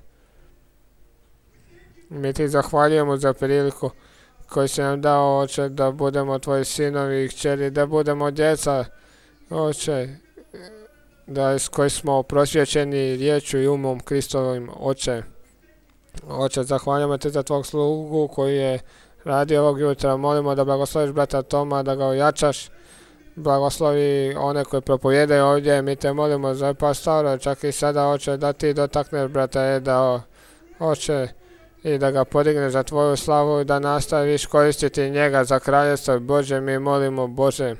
Mi ti zahvaljujemo za priliku koji si nam dao, Oče, da budemo tvoji sinovi i kćeri, da budemo djeca, Oče, koji smo prosvjećeni riječju i umom Kristovim, Oče. Oče, zahvaljujemo te za tvog slugu koji je radio ovog jutra. Molimo da blagosloviš brata Toma, da ga ojačaš, blagoslovi one koji propovijedaju ovdje. Mi te molimo za pastora, čak i sada, Oče, da ti dotakneš brata Eda, Oče, i da ga podigneš za tvoju slavu i da nastaviš koristiti njega za kraljevstvo. Bože, mi molimo, Bože.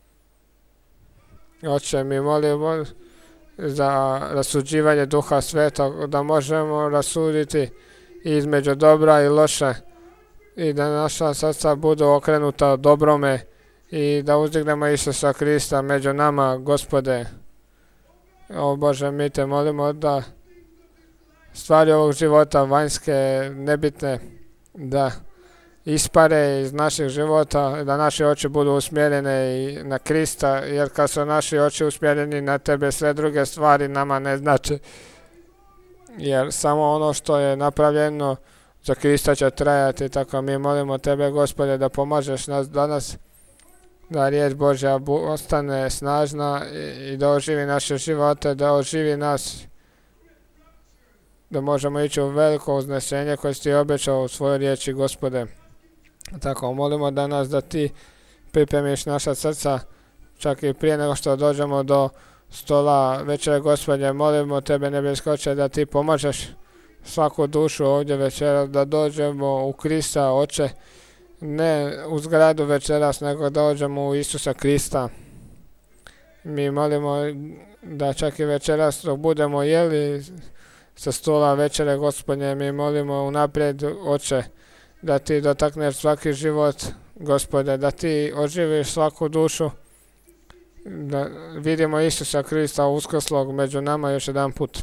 Oče, mi molimo za rasuđivanje Duha Svetog, da možemo rasuditi između dobra i loše i da naša srca budu okrenuta dobrome i da uzdignemo Isusa Krista među nama, Gospode. O Bože, mi te molimo da stvari ovog života, vanjske, nebitne, da ispare iz naših života, da naši oči budu usmjerene i na Krista, jer kad su naši oči usmjereni na tebe, sve druge stvari nama ne znači. Jer samo ono što je napravljeno za Krista će trajati, tako mi molimo tebe, Gospode, da pomažeš nas danas, da riječ Božja ostane snažna i da oživi naše živote, da oživi nas, da možemo ići u veliko uznesenje koje si ti obećao u svojoj riječi, Gospode. Tako molimo danas da ti pripremiš naša srca, čak i prije nego što dođemo do stola večere, Gospode. Molimo tebe, nebeski Oče, da ti pomažeš svaku dušu ovdje večera, da dođemo u Krista, Oče, ne u zgradu večeras, nego da dođemo u Isusa Krista. Mi molimo da čak i večeras dok budemo jeli sa stola večere, Gospodine, mi molimo unaprijed, Oče, da ti dotakneš svaki život, Gospode, da ti oživiš svaku dušu, da vidimo Isusa Krista uskrslog među nama još jedan put.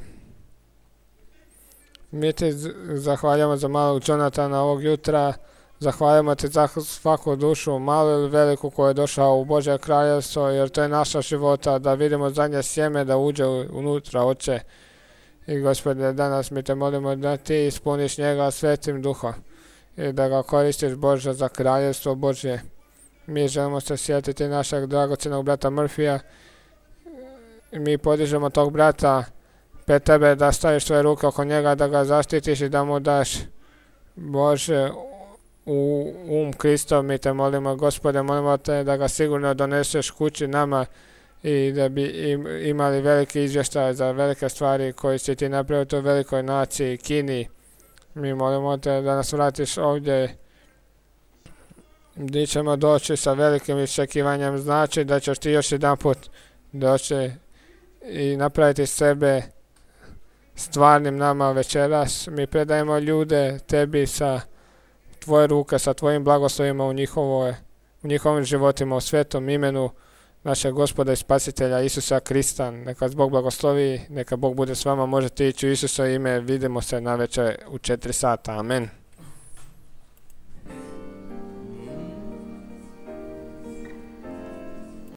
Mi ti zahvaljamo za malog Jonatana ovog jutra, zahvaljamo ti za svaku dušu, malu ili veliku, koja je došao u Božje kraljevstvo, jer to je naša života, da vidimo zadnje sjeme da uđe unutra, Oče. I Gospode, danas mi te molimo da ti ispuniš njega Svetim Duhom i da ga koristiš, Bože, za kraljevstvo Božje. Mi želimo se sjetiti našeg dragocjenog brata Murphyja. Mi podižemo tog brata pred tebe, da staviš svoje ruke oko njega, da ga zaštitiš i da mu daš, Bože, u Kristov. Mi te molimo, Gospode, molimo te da ga sigurno doneseš kući nama i da bi imali veliki izvještaj za velike stvari koje si ti napravio u toj velikoj naciji, Kini. Mi molimo te da nas vratiš ovdje gdje ćemo doći sa velikim iščekivanjem, znači da ćeš ti još jedan put doći i napraviti sebe stvarnim nama večeras. Mi predajemo ljude tebi sa tvoje ruke, sa tvojim blagoslovima u njihovim životima, u svetom imenu našeg Gospoda i Spasitelja Isusa Krista. Neka Bog blagoslovi, neka Bog bude s vama, možete ići u Isusovo ime, vidimo se navečer u 4 sata. Amen.